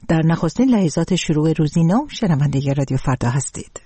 در نخستین لحظات شروع روزی نو شنونده رادیو فردا هستید.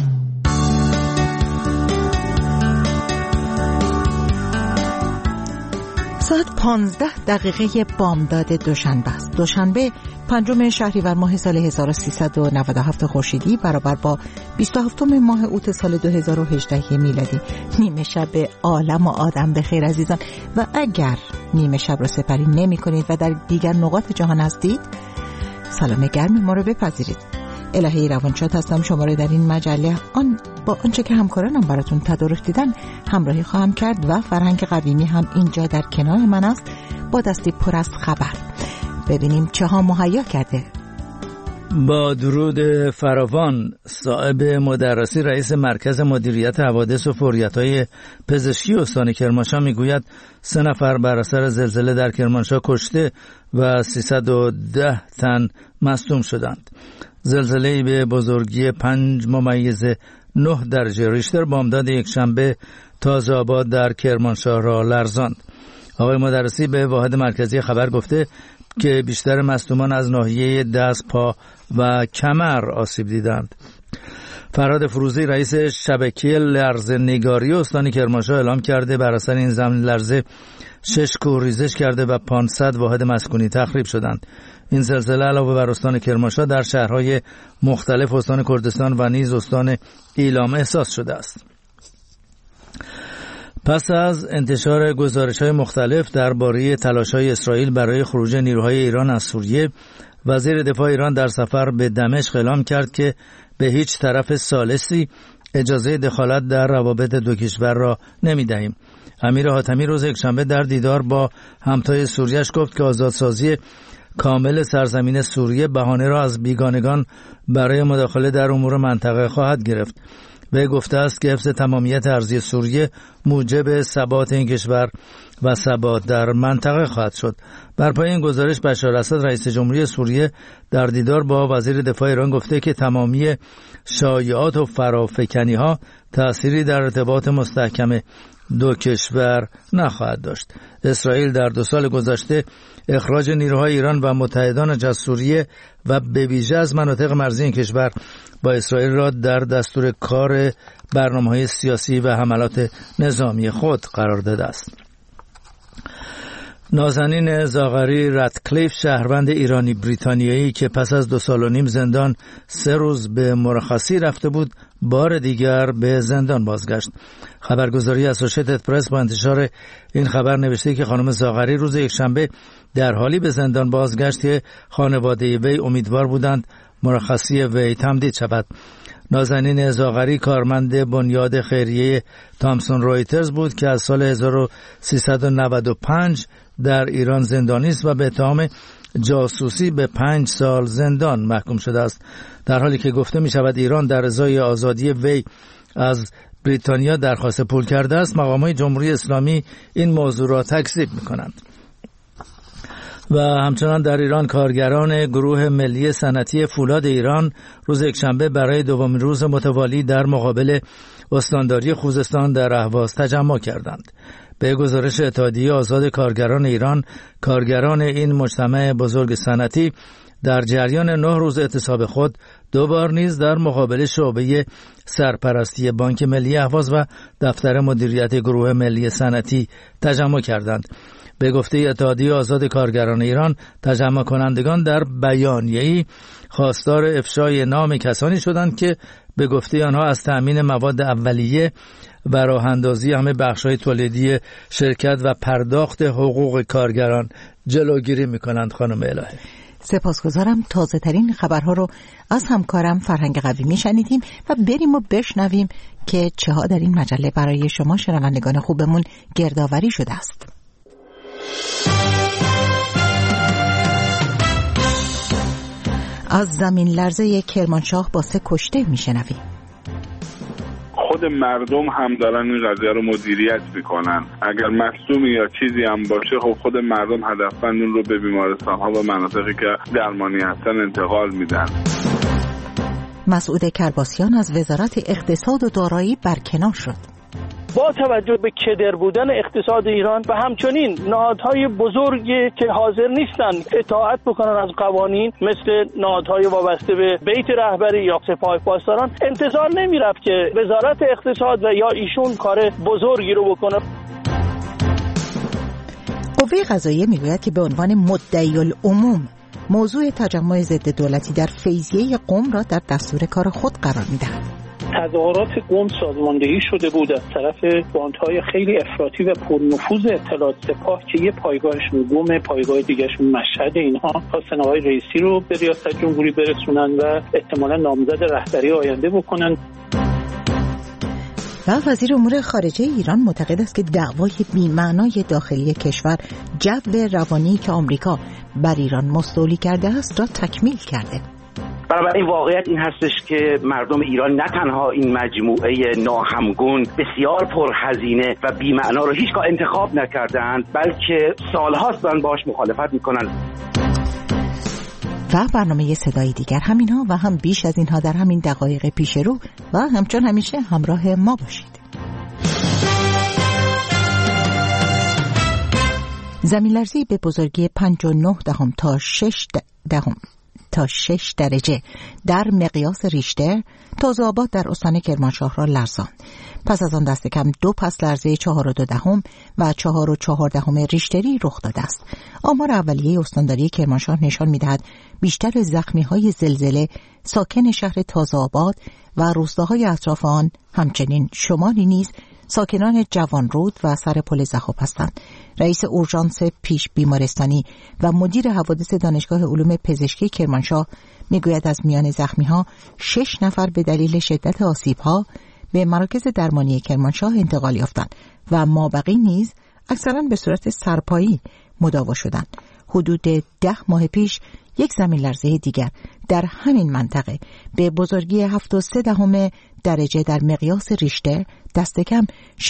ساعت 15 بامداد دوشنبه است. دوشنبه 5 شهریور ماه سال 1397 خورشیدی برابر با 27 ماه اوت سال 2018 میلادی. نیمه شب عالم و آدم بخیر عزیزان، و اگر نیمه شب را سپری نمی کنید و در دیگر نقاط جهان هستید، سلام گرم ما رو بپذیرید. الهی روانشاد هستم، شما رو در این مجله با آنچه که همکارانم براتون تدارک دیدن همراهی خواهم کرد و فرهنگ قویمی هم اینجا در کنار من است با دستی پر از خبر. ببینیم چه ها مهیا کرده. با درود فراوان، صاحب مدرسی رئیس مرکز مدیریت حوادث و فوریت‌های پزشکی استان کرمانشاه میگوید 3 نفر بر اثر زلزله در کرمانشاه کشته و 310 تن مصدوم شدند. زلزله‌ای به بزرگی 5.9 درجه ریشتر بامداد یکشنبه تازه آباد در کرمانشاه را لرزاند. آقای مدرسی به واحد مرکزی خبر گفته که بیشتر مصدومان از ناحیه دست، پا و کمر آسیب دیدند. فرهاد فروزی رئیس شبکه لرزه‌نگاری استان کرمانشاه اعلام کرده بر اثر این زمین لرزه 6 کوه ریزش کرده و 500 واحد مسکونی تخریب شدند. این زلزله علاوه بر استان کرمانشاه در شهرهای مختلف استان کردستان و نیز استان ایلام احساس شده است. پس از انتشار گزارش‌های مختلف درباره تلاش‌های اسرائیل برای خروج نیروهای ایران از سوریه، وزیر دفاع ایران در سفر به دمشق اعلام کرد که به هیچ طرف ثالثی اجازه دخالت در روابط دو کشور را نمی‌دهیم. امیر حاتمی روز یکشنبه در دیدار با همتای سوریه‌اش گفت که آزادسازی کامل سرزمین سوریه بهانه را از بیگانگان برای مداخله در امور منطقه خواهد گرفت. و گفته است که حفظ تمامیت ارضی سوریه موجب ثبات این کشور و ثبات در منطقه خواهد شد. بر پای این گزارش بشار اسد رئیس جمهوری سوریه در دیدار با وزیر دفاع ایران گفته که تمامی شایعات و فرافکنی‌ها تأثیری در ارتباط مستحکم دو کشور نخواهد داشت. اسرائیل در 2 سال گذشته اخراج نیروهای ایران و متحدانش از سوریه و به ویژه از مناطق مرزی این کشور با اسرائیل را در دستور کار برنامه‌های سیاسی و حملات نظامی خود قرار داده است. نازنین زاغری رتکلیف، شهروند ایرانی بریتانیایی که پس از 2 سال و نیم زندان 3 روز به مرخصی رفته بود، بار دیگر به زندان بازگشت. خبرگزاری اسوشیتد پرس با انتشار این خبر نوشته که خانم زاغری روز یکشنبه در حالی به زندان بازگشت که خانواده وی امیدوار بودند مرخصی وی تمدید شود. نازنین زاغری کارمند بنیاد خیریه تامسون رویترز بود که از سال 1395 در ایران زندانی است و به اتهام جاسوسی به 5 سال زندان محکوم شده است. در حالی که گفته می شود ایران در ازای آزادی وی از بریتانیا درخواست پول کرده است، مقامات جمهوری اسلامی این موضوع را تکذیب می کنند. و همچنان در ایران کارگران گروه ملی صنعتی فولاد ایران روز یکشنبه برای 2مین روز متوالی در مقابل استانداری خوزستان در اهواز تجمع کردند. به گزارش اتحادیه آزاد کارگران ایران، کارگران این مجتمع بزرگ صنعتی در جریان 9 روز اعتصاب خود 2 بار نیز در مقابل شعبه سرپرستی بانک ملی اهواز و دفتر مدیریت گروه ملی صنعتی تجمع کردند. به گفته اتحادیه آزاد کارگران ایران، تجمع کنندگان در بیانیه‌ای خواستار افشای نام کسانی شدند که به گفته آنها از تأمین مواد اولیه و راه‌اندازی همه بخش‌های تولیدی شرکت و پرداخت حقوق کارگران جلوگیری می‌کنند. خانم الهه، سپاسگزارم. تازه ترین خبرها رو از همکارم فرهنگ قویمی شنیدیم و بریم و بشنویم که چه ها در این مجله برای شما شنوندگان خوبمون گردآوری شده است. از زمین لرزه کرمانشاه با 3 کشته میشنویم. خود مردم هم دارن این قضیه رو مدیریت میکنن. اگر مصدومی یا چیزی هم باشه، خب خود مردم هدفمند اون رو به بیمارستان ها و مناطقی که درمانی هستن انتقال میدن. مسعود کرباسیان از وزارت اقتصاد و دارایی برکنار شد. با توجه به کدر بودن اقتصاد ایران و همچنین نهادهای بزرگی که حاضر نیستن اطاعت بکنن از قوانین مثل نهادهای وابسته به بیت رهبری یا سپاه پاسداران، انتظار نمیرفت که وزارت اقتصاد و یا ایشون کار بزرگی رو بکنه. قوه قضاییه میگوید که به عنوان مدعی العموم موضوع تجمع ضد دولتی در فیضیه قم را در دستور کار خود قرار می‌دهد. تظاهرات قم سازماندهی شده بود از طرف باندهای خیلی افراطی و پرنفوذ اطلاعات سپاه که یه پایگاهشون قم، پایگاه دیگهشون مشهد. اینها خواستن آقای رئیسی رو به ریاست جمهوری برسونن و احتمالاً نامزد رهبری آینده بکنن. و وزیر امور خارجه ایران معتقد است که دعوای بی‌معنای داخلی کشور جو روانی که آمریکا بر ایران مستولی کرده است را تکمیل کرده. بنابراین واقعیت این هستش که مردم ایران نه تنها این مجموعه ناهمگون بسیار پرهزینه و بی‌معنا رو هیچگاه انتخاب نکردند، بلکه سالهاست دارن باهاش مخالفت میکنن. و برنامه صدای دیگر همینها و هم بیش از اینها در همین دقایق پیش رو و همچون همیشه همراه ما باشید. زمین‌لرزی به بزرگی 5.9 تا 6 درجه در مقیاس ریشتر تازه آباد در استان کرمانشاه را لرزاند. پس از آن دست کم 2 پس لرزه 4.2 و 4.4 ریشتری رخ داده است. آمار اولیه استانداری کرمانشاه نشان می‌دهد بیشتر زخمی‌های زلزله ساکن شهر تازه آباد و روستاهای اطراف آن، همچنین شمالی نیز ساکنان جوانرود و سر پل ضحاک هستند. رئیس اورژانس پیش بیمارستانی و مدیر حوادث دانشگاه علوم پزشکی کرمانشاه میگوید از میان زخمی‌ها 6 نفر به دلیل شدت آسیب‌ها به مراکز درمانی کرمانشاه انتقال یافتند و مابقی نیز اکثراً به صورت سرپایی مداوا شدند. حدود 10 ماه پیش یک زمین لرزه دیگر در همین منطقه به بزرگی 7.3 درجه در مقیاس ریشتر دست کم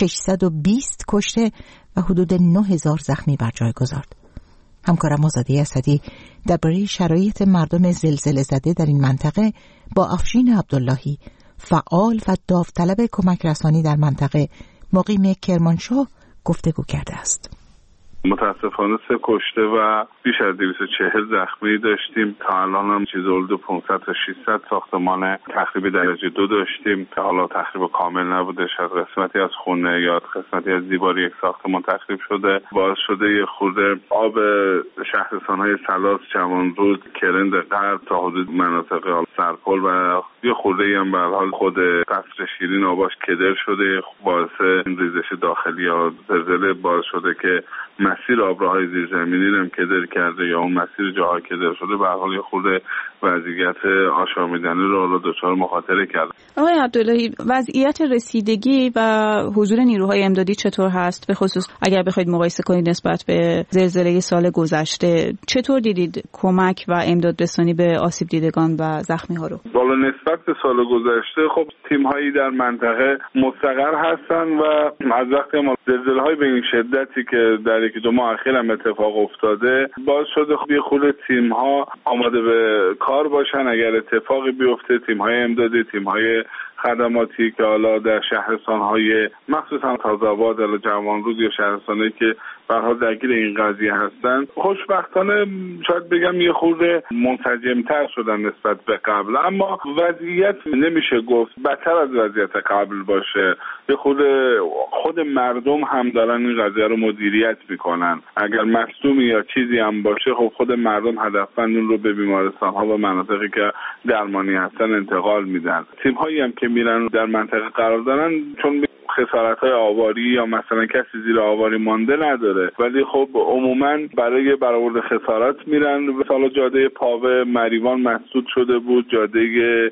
620 کشته و حدود 9000 زخمی بر جای گذارد. همکارم آزاده اسدی درباره شرایط مردم زلزله زده در این منطقه با افشین عبداللهی، فعال و داوطلب کمک رسانی در منطقه مقیم کرمانشاه گفتگو کرده است. متاسفانه 3 کشته و بیش از 240 زخمی داشتیم. تا الان هم چیز حدود 500 تا 600 ساختمان تخریب درجه 2 داشتیم که حالا تخریب کامل نبوده، شاید قسمتی از خونه یا قسمتی از دیوار یک ساختمان تخریب شده. باعث شده یه خورده آب شهرستان‌های سلاس، جوانرود، کرند غرب تا حدود مناطق سرپل و یه خورده‌ای هم به هر حال خود قصر شیرین آباش کدر شده. باعث ریزش داخلی یا زلزله باعث شده که مسیر آبراهای زیرزمینی هم کدر کرده یا اون مسیر جاها کدر شده. به هر حال یه خورده وضعیت آشامیدنی رو دچار مخاطره کرده. آقای عبداللهی، وضعیت رسیدگی و حضور نیروهای امدادی چطور هست؟ به خصوص اگر بخواید مقایسه کنید نسبت به زلزله سال گذشته، چطور دیدید کمک و امدادرسانی به آسیب دیدگان و زخمی ها رو؟ بالا نسبت به سال گذشته خب تیم هایی در منطقه مستقر هستن و از وقتی ما زلزله های به این شدتی که در 1-2 ماه اخیر هم اتفاق افتاده باعث شده خب یه خورده تیم ها آماده به کار باشن اگر اتفاقی بیفته. تیم های امدادی، تیم های خدماتی که حالا در شهرستان های مخصوصا تازه آباد یا جوانرود یا شهرستانی که به هر حال درگیر این قضیه هستن، خوشبختانه شاید بگم یه خورده منسجم‌تر شدن نسبت به قبل، اما وضعیت نمیشه گفت بدتر از وضعیت قبل باشه. یه خورده خود مردم هم دارن این قضیه رو مدیریت میکنن. اگر مصدومی یا چیزی هم باشه خب خود مردم هدفمند اون رو به بیمارستان ها و مناطقی که درمانی هستن انتقال میدن. تیم هایی هم که میرن در منطقه قرار دارن چون خسارت‌های آواری یا مثلا کسی زیر آواری مانده نداره، ولی خب عموماً برای برآورد خسارات میرن. مثلا جاده پاوه مریوان مسدود شده بود، جاده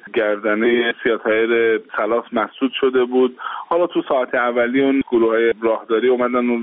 گردنه سیاط‌طاهر سلاس مسدود شده بود. حالا تو ساعت اولی اون گروه‌های راهداری اومدن اون رو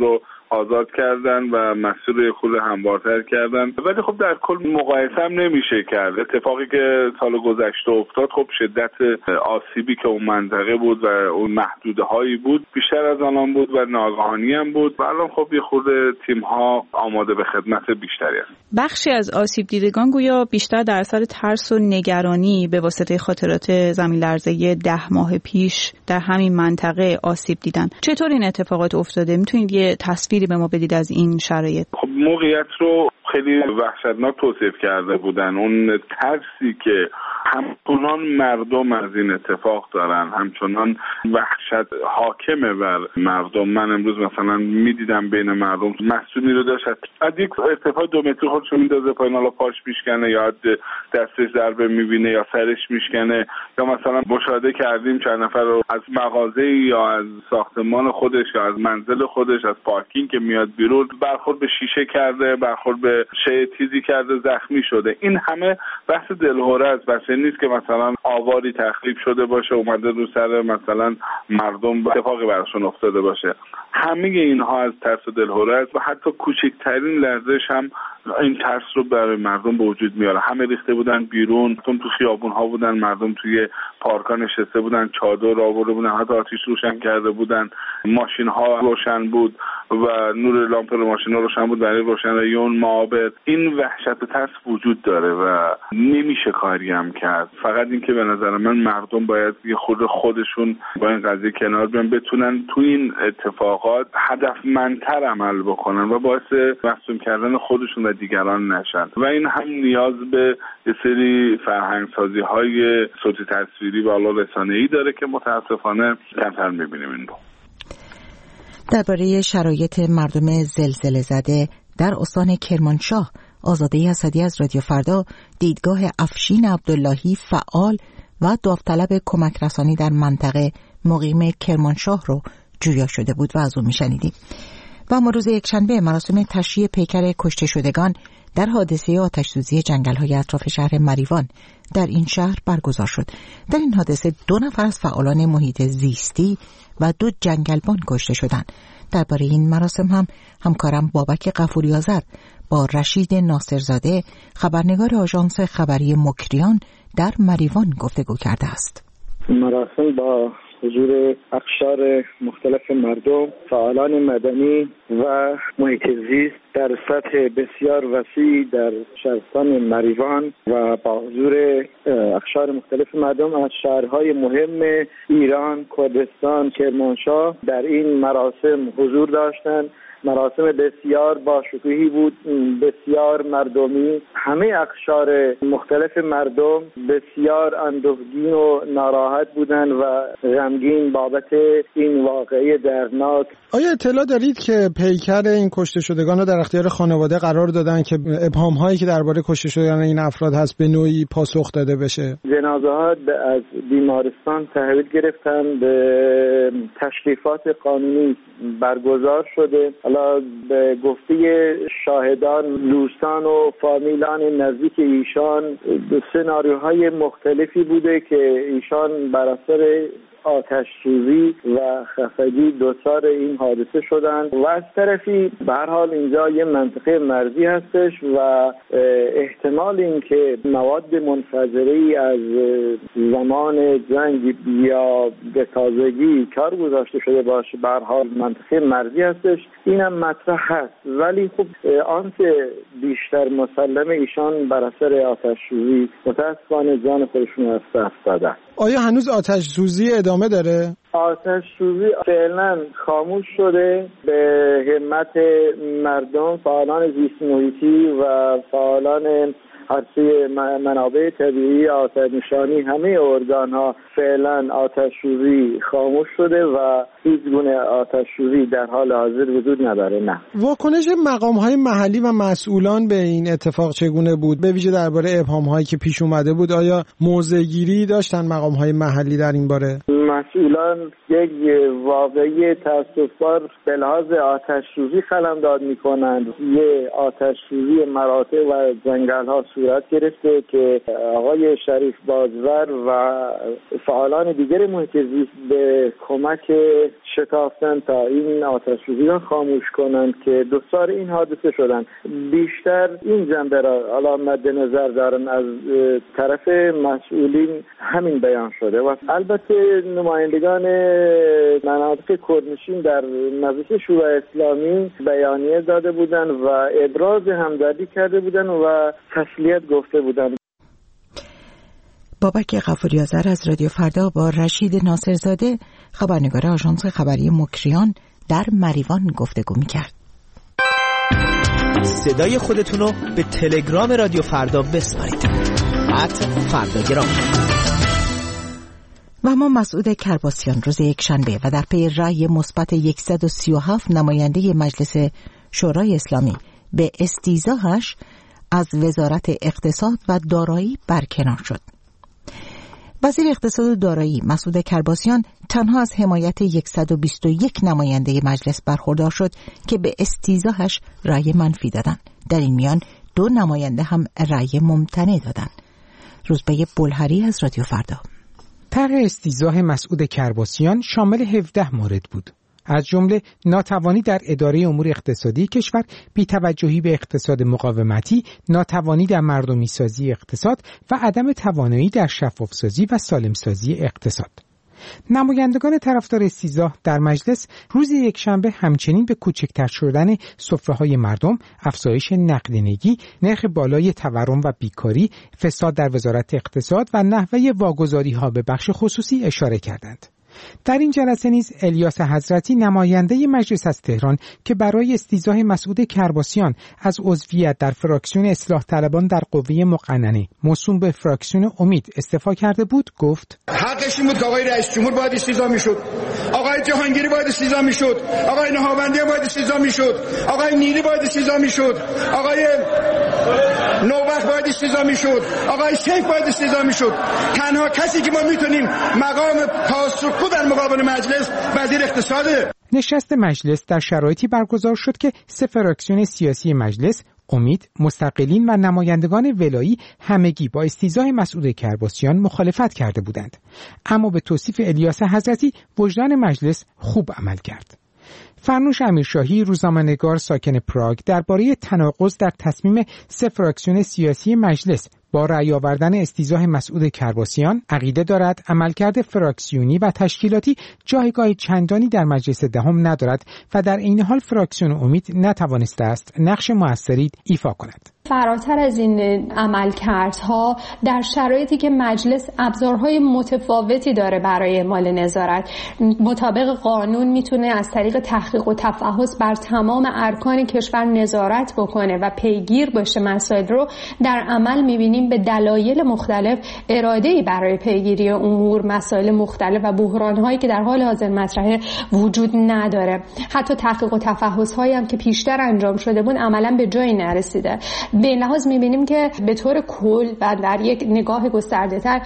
آزاد کردن و مسیر رو خود هموارتر کردن. ولی خب در کل مقایسه هم نمیشه کرد. اتفاقی که سال گذشته افتاد خب شدت آسیبی که اون منطقه بود و اون محدوده‌هایی بود بیشتر از آنان بود و ناگهانی هم بود و الان خب یه خورده تیم‌ها آماده به خدمت بیشتری است. بخشی از آسیب دیدگان گویا بیشتر در اثر ترس و نگرانی به واسطه خاطرات زمین لرزه 10 ماه پیش در همین منطقه آسیب دیدن. چطور این اتفاقات افتاده؟ میتونید یه تصویری به ما بدید از این شرایط؟ خب موقعیت رو خیلی وحشتناک توصیف کرده بودن. اون ترسی که همچنان مردم از این اتفاق دارن، همچنان وحشت حاکمه بر مردم. من امروز مثلا میدیدم بین مردم مسئولی رو داشت از یک ارتفاع 2 متری خودشو میندازه پایین، حالا پاش میشکنه یا دستش ضربه میبینه یا سرش میشکنه، یا مثلا مشاهده کردیم چند نفر رو از مغازه یا از ساختمان خودش یا از منزل خودش از پارکینگ که میاد بیرون برخورد به شیشه کرده، برخورد به شیء تیزی کرده، زخمی شده. این همه بحث دلهره است. بحث نیست که مثلا آواری تخریب شده باشه اومده رو سر مثلا مردم اتفاقی براشون افتاده باشه. همه اینها از ترس و دلهره است و حتی کوچکترین لرزش هم این ترس رو برای مردم به وجود میاره. همه ریخته بودن بیرون، تو خیابون ها بودن، مردم توی پارک‌ها نشسته بودن، چادر آورده بودن، حتی آتش روشن کرده بودن، ماشین ها روشن بود و نور لامپ ماشین ها روشن بود برای روشنایی اون معابر. این وحشت و ترس وجود داره و نمیشه کاری هم کرد. فقط این که به نظر من مردم باید یه خودشون با این قضیه کنار بیان، بتونن تو این اتفاقات هدفمندتر عمل بکنن و باعث مصدوم کردن خودشون و دیگران نشن. و این هم نیاز به یه سری فرهنگسازی های صوتی تصویری و رسانه‌ای داره که متاسفانه کمتر می‌بینیم این رو. درباره شرایط مردم زلزله زده در استان کرمانشاه، آزاده اسدی از رادیو فردا دیدگاه افشین عبداللهی فعال و داوطلب کمک رسانی در منطقه مقیم کرمانشاه رو جویا شده بود و از او میشنیدیم. و اما روز یکشنبه مراسم تشییع پیکر کشته شدگان در حادثه آتش‌سوزی جنگل‌های اطراف شهر مریوان در این شهر برگزار شد. در این حادثه 2 نفر از فعالان محیط زیستی و 2 جنگلبان کشته شدند. درباره این مراسم هم همکارم بابک غفوری آذر با رشید ناصرزاده خبرنگار آژانس خبری مکریان در مریوان گفتگو کرده است. مراسم با حضور اقشار مختلف مردم، فعالان مدنی و محیط زیست در سطح بسیار وسیع در شهرستان مریوان و با حضور اقشار مختلف مردم از شهرهای مهم ایران، کردستان، کرمانشاه در این مراسم حضور داشتند. مراسم بسیار با شکوهی بود، بسیار مردمی. همه اقشار مختلف مردم بسیار اندوهگین و ناراحت بودند و غمگین بابت این واقعه دردناک. آیا اطلاع دارید که پیکر این کشته شدگان رو در اختیار خانواده قرار دادن که ابهام هایی که درباره کشته شدن این افراد هست به نوعی پاسخ داده بشه؟ جنازه ها از بیمارستان تحویل گرفتن، به تشریفات قانونی برگزار شده. حالا به گفته شاهدان، دوستان و فامیلان نزدیک ایشان سناریوهای مختلفی بوده که ایشان بر اثر آتش سوزی و خفگی دچار این حادثه شدند و از طرفی به هر حال اینجا یه منطقه مرزی هستش و احتمال اینکه مواد منفجره‌ای از زمان جنگ یا به تازگی کار گذاشته شده باشه، به هر حال منطقه مرزی هستش، اینم مطرح هست. ولی خب آنچه بیشتر مسلمه ایشان بر اثر آتش سوزی متأسفانه جان خودشون از دست دادن. آیا هنوز آتش سوزی ادامه داره؟ آتش سوزی فعلا خاموش شده. به همت مردم، فعالان زیست محیطی و فعالان عرصه منابع طبیعی، آتش نشانی، همه ارگان ها فعلا آتش سوزی خاموش شده و هیچ گونه آتش سوزی در حال حاضر وجود نداره. نه. واکنش مقام های محلی و مسئولان به این اتفاق چگونه بود؟ به ویژه درباره ابهام هایی که پیش اومده بود، آیا موضع گیری داشتن مقام های محلی در این باره؟ مسئولان یک واقعی تأسف‌بار به لحاظ آتش سوزی قلمداد میکنند. یه آتش سوزی مراتع و جنگل ها صورت گرفته که آقای شریف بازور و فعالان دیگر محیط زیست به کمک شتافتن تا این آتش سوزی را خاموش کنند که دچار این حادثه شدند. بیشتر این جنبه را حالا مد نظر دارن از طرف مسئولین همین بیان شده و البته نمایندگان مناطق کوردنشین در مجلس شورای اسلامی بیانیه داده بودند و ابراز همدردی کرده بودند و تسلیت گفته بودند. بابک غفوری آذر از رادیو فردا با رشید ناصرزاده خبرنگار آژانس خبری مکریان در مریوان گفتگو می‌کرد. صدای خودتونو به تلگرام رادیو فردا بسپارید. @فرداگرام. و ما مسعود کرباسیان روز یکشنبه و در پی رأی مثبت 137 نماینده مجلس شورای اسلامی به استیضاحش از وزارت اقتصاد و دارایی برکنار شد. وزیر اقتصاد و دارایی مسعود کرباسیان تنها از حمایت 121 نماینده مجلس برخوردار شد که به استیضاحش رأی منفی دادند. در این میان 2 نماینده هم رأی ممتنع دادند. روزبه بلهری از رادیو فردا. طرح استیضاح مسعود کرباسیان شامل 17 مورد بود. از جمله ناتوانی در اداره امور اقتصادی کشور، بی‌توجهی به اقتصاد مقاومتی، ناتوانی در مردمی سازی اقتصاد و عدم توانایی در شفاف سازی و سالم سازی اقتصاد. نمایندگان طرفدار استیضاح در مجلس روز یکشنبه همچنین به کوچکتر شدن سفره‌های مردم، افزایش نقدینگی، نرخ بالای تورم و بیکاری، فساد در وزارت اقتصاد و نحوه واگذاری‌ها به بخش خصوصی اشاره کردند. در این جلسه نیز الیاس حضرتی نماینده مجلس از تهران که برای استیضاح مسعود کرباسیان از عضویت در فراکسیون اصلاح طلبان در قوه مقننه موسوم به فراکسیون امید استعفا کرده بود گفت حقش این بود که آقای رئیس جمهور باید استیضاح میشد، آقای جهانگیری باید استیضاح میشد، آقای نهاوندی باید استیضاح میشد، آقای نیلی باید استیضاح میشد، آقای نوبخت باید استیضاح میشد، آقای سیف باید استیضاح میشد. تنها کسی که ما میتونیم مقام پاسخگو در مقابل مجلس وزیر اقتصاده. نشست مجلس در شرایطی برگزار شد که 3 فراکسیون سیاسی مجلس، امید، مستقلین و نمایندگان ولایی همگی با استیضاح مسعود کرباسیان مخالفت کرده بودند. اما به توصیف الیاس حضرتی وجدان مجلس خوب عمل کرد. فرنوش امیرشاهی روزنامه‌نگار ساکن پراگ درباره تناقض در تصمیم 3 فراکسیون سیاسی مجلس با رأی آوردن استیضاح مسعود کرباسیان عقیده دارد عملکرد فراکسیونی و تشکیلاتی جایگاه چندانی در مجلس دهم ندارد و در این حال فراکسیون امید نتوانسته است نقش موثری ایفا کند. فراتر از این عملکردها در شرایطی که مجلس ابزارهای متفاوتی داره برای اعمال نظارت، مطابق قانون میتونه از طریق تحقیق و تفحص بر تمام ارکان کشور نظارت بکنه و پیگیر باشه مسائل رو، در عمل میبینیم به دلایل مختلف اراده‌ای برای پیگیری امور مسائل مختلف و بحران‌هایی که در حال حاضر مطرحه وجود نداره. حتی تحقیق و تفحص‌هایی هم که پیشتر انجام شده بود عملاً به جایی نرسیده. به این لحاظ می‌بینیم که به طور کل و در یک نگاه گسترده‌تر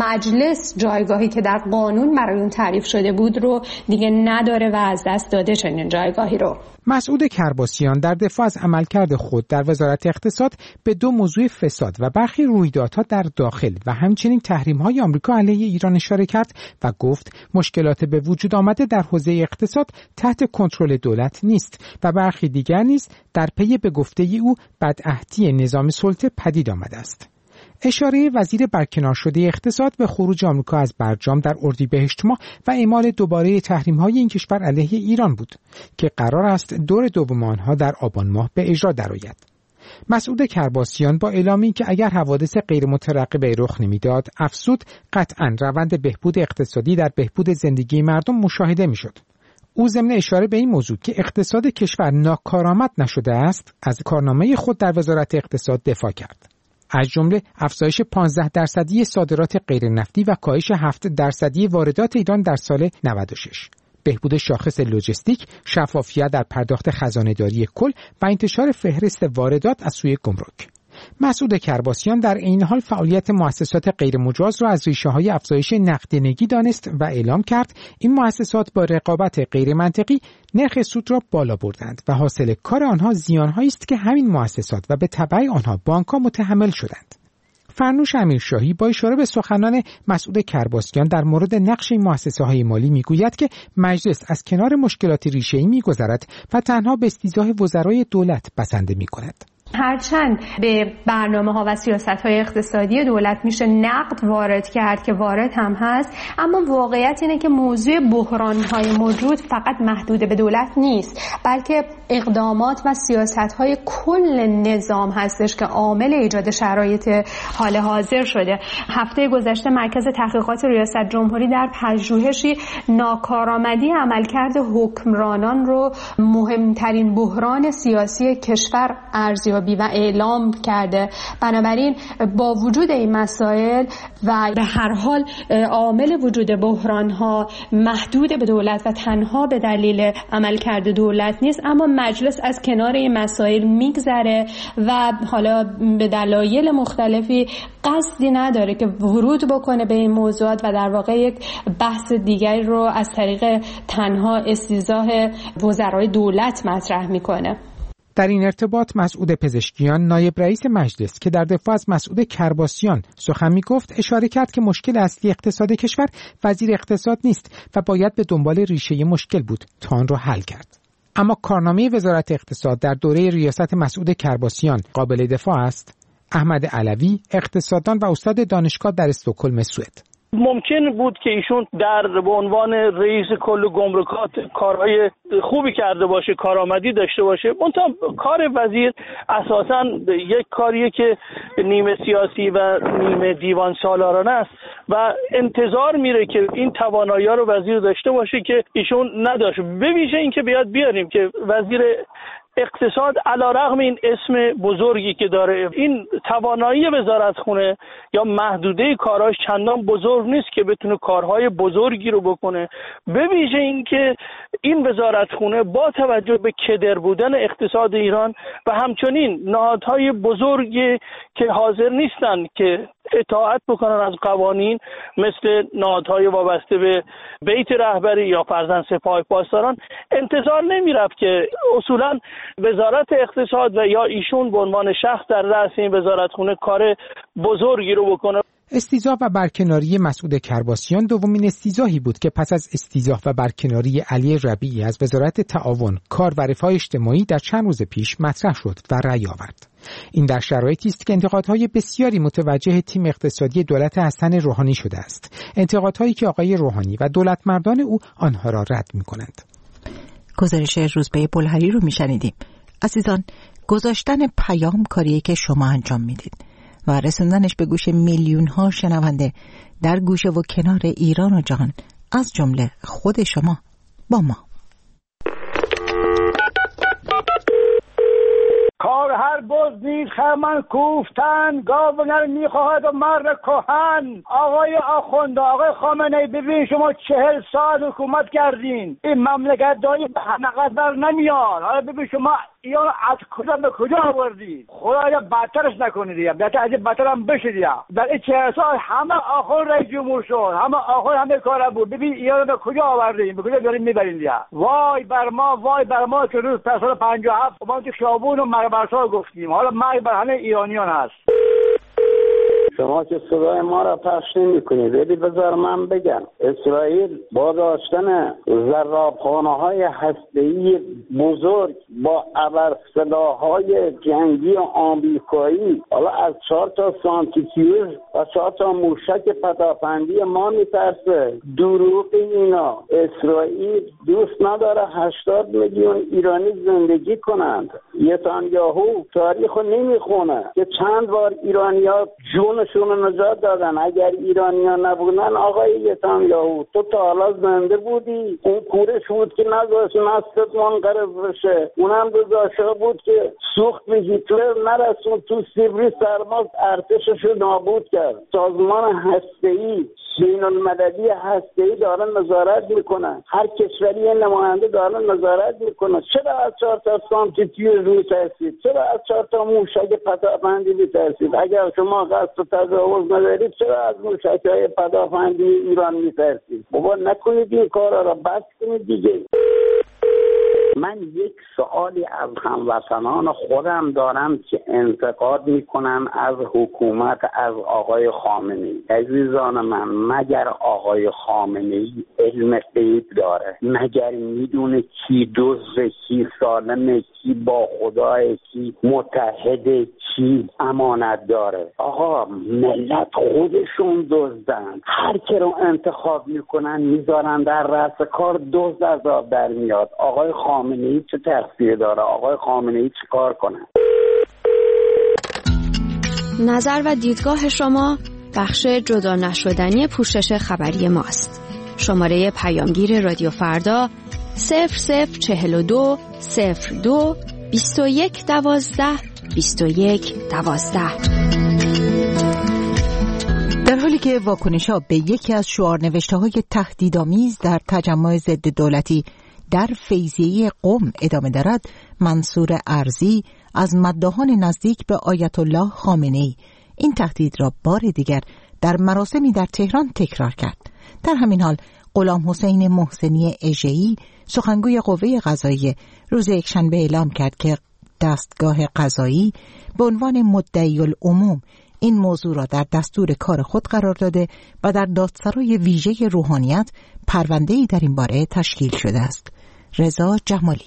مجلس جایگاهی که در قانون برای اون تعریف شده بود رو دیگه نداره و از دست داده چنین جایگاهی رو. مسعود کرباسیان در دفاع از عملکرد خود در وزارت اقتصاد به 2 موضوع فساد و برخی رویدادها در داخل و همچنین تحریم‌های آمریکا علیه ایران اشاره کرد و گفت مشکلات به وجود آمده در حوزه اقتصاد تحت کنترل دولت نیست و برخی دیگر نیز در پی به گفته او بدعهدی نظام سلطه پدید آمده است. اشاره وزیر برکنار شده اقتصاد به خروج آمریکا از برجام در اردیبهشت ماه و اعمال دوباره تحریم‌های این کشور علیه ایران بود که قرار است دور دوم آنها در آبان ماه به اجرا درآید. مسعود کرباسیان با اعلامی که اگر حوادث غیر مترقبه رخ نمیداد افزود قطعاً روند بهبود اقتصادی در بهبود زندگی مردم مشاهده میشد. او ضمن اشاره به این موضوع که اقتصاد کشور ناکارآمد نشده است از کارنامه خود در وزارت اقتصاد دفاع کرد. از جمله افزایش 15% صادرات غیر نفتی و کاهش 7% واردات ایران در سال 96. بهبود شاخص لوجستیک، شفافیت در پرداخت خزانه‌داری کل و انتشار فهرست واردات از سوی گمرک. مسعود کرباسیان در این حال فعالیت مؤسسات غیرمجاز را از ریشه‌های افزایش نقدینگی دانست و اعلام کرد این مؤسسات با رقابت غیرمنطقی نرخ سود را بالا بردند و حاصل کار آنها زیان‌هایی است که همین مؤسسات و به تبع آنها بانک‌ها متحمل شدند. فرنوش امیرشاهی با اشاره به سخنان مسعود کرباسیان در مورد نقش این مؤسسه‌های مالی میگوید که مجلس از کنار مشکلات ریشه‌ای می‌گذرد و تنها به استیضاح وزرای دولت بسنده می‌کند. هرچند به برنامه‌ها و سیاست‌های اقتصادی دولت میشه نقد وارد کرد که وارد هم هست، اما واقعیت اینه که موضوع بحران‌های موجود فقط محدود به دولت نیست، بلکه اقدامات و سیاست‌های کل نظام هستش که عامل ایجاد شرایط حال حاضر شده. هفته گذشته مرکز تحقیقات ریاست جمهوری در پژوهشی ناکارآمدی عملکرد حکمرانان رو مهمترین بحران سیاسی کشور ارزیابی و اعلام کرده. بنابراین با وجود این مسائل و به هر حال عامل وجود بحران‌ها محدود به دولت و تنها به دلیل عملکرد دولت نیست، اما مجلس از کنار این مسائل میگذره و حالا به دلایل مختلفی قصدی نداره که ورود بکنه به این موضوعات و در واقع یک بحث دیگری رو از طریق تنها استیضاح وزرای دولت مطرح میکنه. در این ارتباط مسعود پزشکیان نایب رئیس مجلس که در دفاع از مسعود کرباسیان سخن می‌گفت اشاره کرد که مشکل اصلی اقتصاد کشور وزیر اقتصاد نیست و باید به دنبال ریشه مشکل بود تا آن را حل کرد. اما کارنامه وزارت اقتصاد در دوره ریاست مسعود کرباسیان قابل دفاع است؟ احمد علوی اقتصاددان و استاد دانشگاه در استکهلم سوئد: ممکن بود که ایشون به عنوان رئیس کل گمرکات کارهای خوبی کرده باشه، کارآمدی داشته باشه، منتها کار وزیر اساساً یک کاریه که نیمه سیاسی و نیمه دیوان سالارانه است و انتظار میره که این توانایی‌ها رو وزیر داشته باشه که ایشون نداشت. به ویژه اینکه بیاریم که وزیر اقتصاد علیرغم این اسم بزرگی که داره، این توانایی وزارتخونه یا محدوده کارهاش چندان بزرگ نیست که بتونه کارهای بزرگی رو بکنه. به ویژه اینکه این وزارتخونه با توجه به کدر بودن اقتصاد ایران و همچنین نهادهای بزرگی که حاضر نیستن که اطاعت بکنن از قوانین، مثل نهادهای وابسته به بیت رهبری یا فرضاً سپاه پاسداران، انتظار نمیرفت که اصولاً وزارت اقتصاد و یا ایشون به عنوان شخص در رأس این وزارتخونه کار بزرگی رو بکنه. استیضاح و برکناری مسعود کرباسیان دومین استیضاحی بود که پس از استیضاح و برکناری علی ربیعی از وزارت تعاون، کار و رفاه اجتماعی در چند روز پیش مطرح شد و رأی آورد. این در شرایطی است که انتقادهای بسیاری متوجه تیم اقتصادی دولت حسن روحانی شده است، انتقادهایی که آقای روحانی و دولتمردان او آنها را رد می‌کنند. گزارش روزبه بلهری رو میشنیدیم. عزیزان، گذاشتن پیام کاریه که شما انجام میدید و رسوندنش به گوش میلیون ها شنونده در گوشه و کنار ایران و جهان، از جمله خود شما با ما. کار هر باز نیز خرمن کوفتن، گاونر میخواهد و مرد کهن. آقای آخونده، آقای خامنه‌ای، ببین شما 40 سال حکومت کردین، این مملکت داری به حماقت بر نمیاد. حالا ببین شما اینا از کجا به کجا آوردی؟ خدایا بدترش نکنید یا بهتر از بدتر هم بشه یا. در این 40 سال همه آخون رئیس جمهور شد، همه آخون همه کارا بود. ببین اینا به کجا آوردین؟ به کجا دارین میبرین یا؟ وای بر ما، وای بر ما که روز سال 57 ما تو خیابون و مربرسا گفتیم. حالا مرگ بر همه ایرانیان هست. شما که صدای ما را پخش نمی‌کنید، ولی بذار من بگم اسرائیل با داشتن زرافخانه‌های هسته‌ای بزرگ با ابرسلاح‌های جنگی آمریکایی، حالا از 4 تا سانتریفیوژ و 4 تا موشک پدافندی ما میترسه. دروغ اینا. اسرائیل دوست نداره 80 میلیون ایرانی زندگی کنند. نتانیاهو تاریخو نمیخونه که چند بار ایرانی‌ها جونشون نجات دادن. اگر ایرانیان نبودن آقای نتانیاهو، تو تا حالا زنده بودی؟ اون کورش بود که نذاشت مستت منقرض بشه، اونم گذاشته بود که سوخت به هیتلر نرسون، تو سیبری سرباز ارتششو نابود کرد. سازمان هسته‌ای، بین المللی هسته‌ای داره نظارت میکنن، هر کشوری نماینده داره نظارت میکنه. چرا از 4 تا سانتریفیوژ میترسید؟ چرا از 4 تا موشک پدافندی میترسید؟ اگر شما قصد تجاوز ندارید چرا از موشک‌های پدافندی ایران میترسید؟ بابا نکنید این کارا را، بس کنید دیگه. من یک سوالی از هموطنان خودم دارم که انتقاد میکنن از حکومت، از آقای خامنه‌ای. عزیزان من، مگر آقای خامنه‌ای علم غیب داره؟ مگر میدونه کی دزده، کی سالمه، کی با خدای، کی متحده، کی امانت داره؟ آقا ملت خودشون دزدن، هر کی رو انتخاب میکنن میذارن در رأس کار، دزد از آب در میاد. آقای خامنه‌ای چه تقصیر داره؟ آقای خامنه‌ای چه کار کنه؟ نظر و دیدگاه شما بخش جدا نشدنی پوشش خبری ماست. شماره پیامگیر رادیو فردا 0042 02 21 12 21 12. در حالی که واکنش‌ها به یکی از شعارنوشته‌های تهدیدآمیز در تجمع ضد دولتی در فیضیه قم ادامه دارد، منصور ارزی از مداحان نزدیک به آیت الله خامنه‌ای این تهدید را بار دیگر در مراسمی در تهران تکرار کرد. در همین حال غلام حسین محسنی اژه‌ای سخنگوی قوه قضاییه روز یکشنبه اعلام کرد که دستگاه قضایی به عنوان مدعی العموم این موضوع را در دستور کار خود قرار داده و در دادسرای ویژه روحانیت پرونده‌ای در این باره تشکیل شده است. رضا جمالی.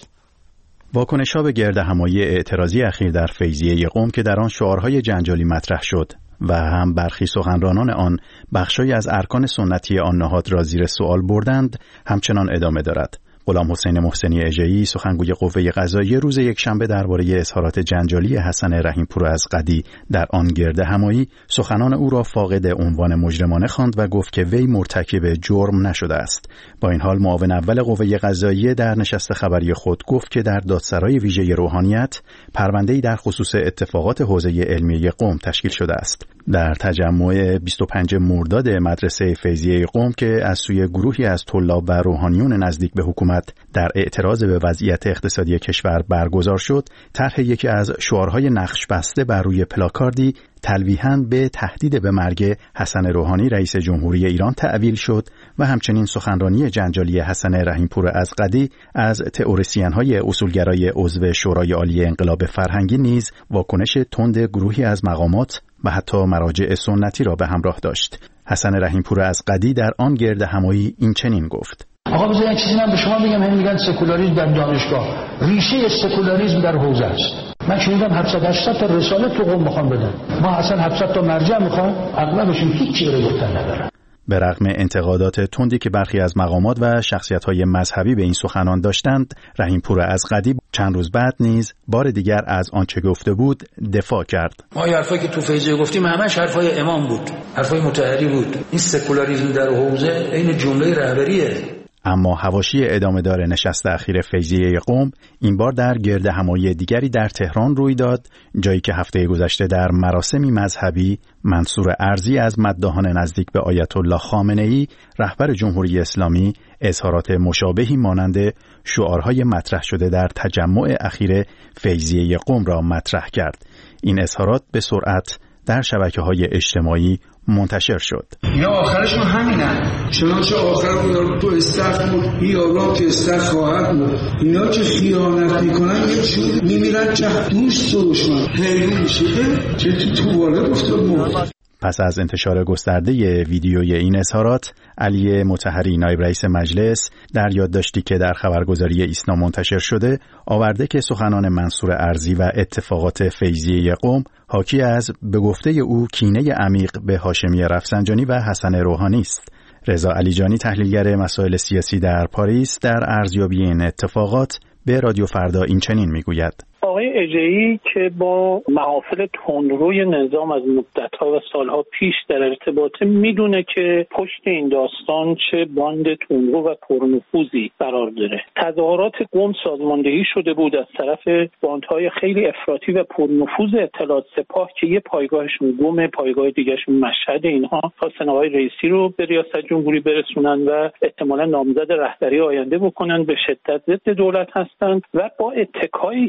واکنش‌ها به گردهمایی اعتراضی اخیر در فیضیه قم که در آن شعارهای جنجالی مطرح شد و هم برخی سخنرانان آن بخشی از ارکان سنتی آن نهاد را زیر سوال بردند، همچنان ادامه دارد. غلام حسین محسنی اژه‌ای سخنگوی قوه قضاییه روز یکشنبه درباره اظهارات جنجالی حسن رحیم‌پور از قدی در آن گردهمایی سخنان او را فاقد عنوان مجرمانه خواند و گفت که وی مرتکب جرم نشده است. با این حال معاون اول قوه قضاییه در نشست خبری خود گفت که در دادسرای ویژه روحانیت پرونده‌ای در خصوص اتفاقات حوزه علمیه قم تشکیل شده است. در تجمع 25 مرداد مدرسه فیضیه قم که از سوی گروهی از طلاب و روحانیون نزدیک به حکومت در اعتراض به وضعیت اقتصادی کشور برگزار شد، طرح یکی از شعارهای نقش بسته بر روی پلاکاردی تلویحاً به تهدید به مرگ حسن روحانی رئیس جمهوری ایران تعویل شد و همچنین سخنرانی جنجالی حسن رحیم‌پور از قدی از تئوریسین‌های اصولگرای عضو شورای عالی انقلاب فرهنگی نیز واکنش تند گروهی از مقامات و حتی مراجع سنتی را به همراه داشت. حسن رحیم‌پور از قدی در آن گردهمایی این چنین گفت: آقا بذارید چیزی من به شما بگم. هم میگن سکولاریسم در دانشگاه، ریشه سکولاریسم در حوزه است. من شنیدم 700-800 تا رساله تو قم میخوام بدن. ما اصلا 700 تا مرجع میخوام، اغلبشون هیچ چیزی رو گفتن ندارن. به رغم انتقادات تندی که برخی از مقامات و شخصیت‌های مذهبی به این سخنان داشتند، رحیم‌پور از قدی چند روز بعد نیز بار دیگر از آنچه گفته بود دفاع کرد. ما حرفایی که تو فیضیه گفتیم همش حرفای امام بود، حرفای مطهری بود. این سکولاریسم در حوزه این جمله رهبریه. اما حواشی ادامه دار نشست اخیر فیضیه قم این بار در گردهمایی دیگری در تهران روی داد، جایی که هفته گذشته در مراسمی مذهبی منصور ارزی از مداحان نزدیک به آیت الله خامنه‌ای رهبر جمهوری اسلامی اظهارات مشابهی مانند شعارهای مطرح شده در تجمع اخیر فیضیه قم را مطرح کرد. این اظهارات به سرعت در شبکه‌های اجتماعی منتشر شد. اینا آخرشون همینن. چنانچه آخر تو استخ بود، یارا که استخ خواهد بود. اینا که خیانت میکنن یه چون میمیرن چه دوست و دشمن. حیرون میشه چه تو وارد افتاد. پس از انتشار گسترده ویدیوی این اظهارات، علی مطهری نایب رئیس مجلس در یادداشتی که در خبرگزاری ایسنا منتشر شده آورده که سخنان منصور ارزی و اتفاقات فیضیه قم حاکی از به گفته او کینه عمیق به هاشمی رفسنجانی و حسن روحانی است. رضا علیجانی تحلیلگر مسائل سیاسی در پاریس در ارزیابی این اتفاقات به رادیو فردا این چنین میگوید: آقای اژه‌ای که با محافل تندروی نظام از مدت‌ها و سالها پیش در ارتباطه میدونه که پشت این داستان چه باند تندرو و پرنفوذی قرار داره. تظاهرات قم سازماندهی شده بود از طرف باندهای خیلی افراطی و پرنفوذ اطلاعات سپاه که یه پایگاهشون قم، پایگاه دیگه‌شون مشهد. اینها خواستن آقای رئیسی رو به ریاست جمهوری برسونن و احتمالاً نامزد رهبری آینده بکنن. به شدت ضد دولت هستند و با اتکایی که به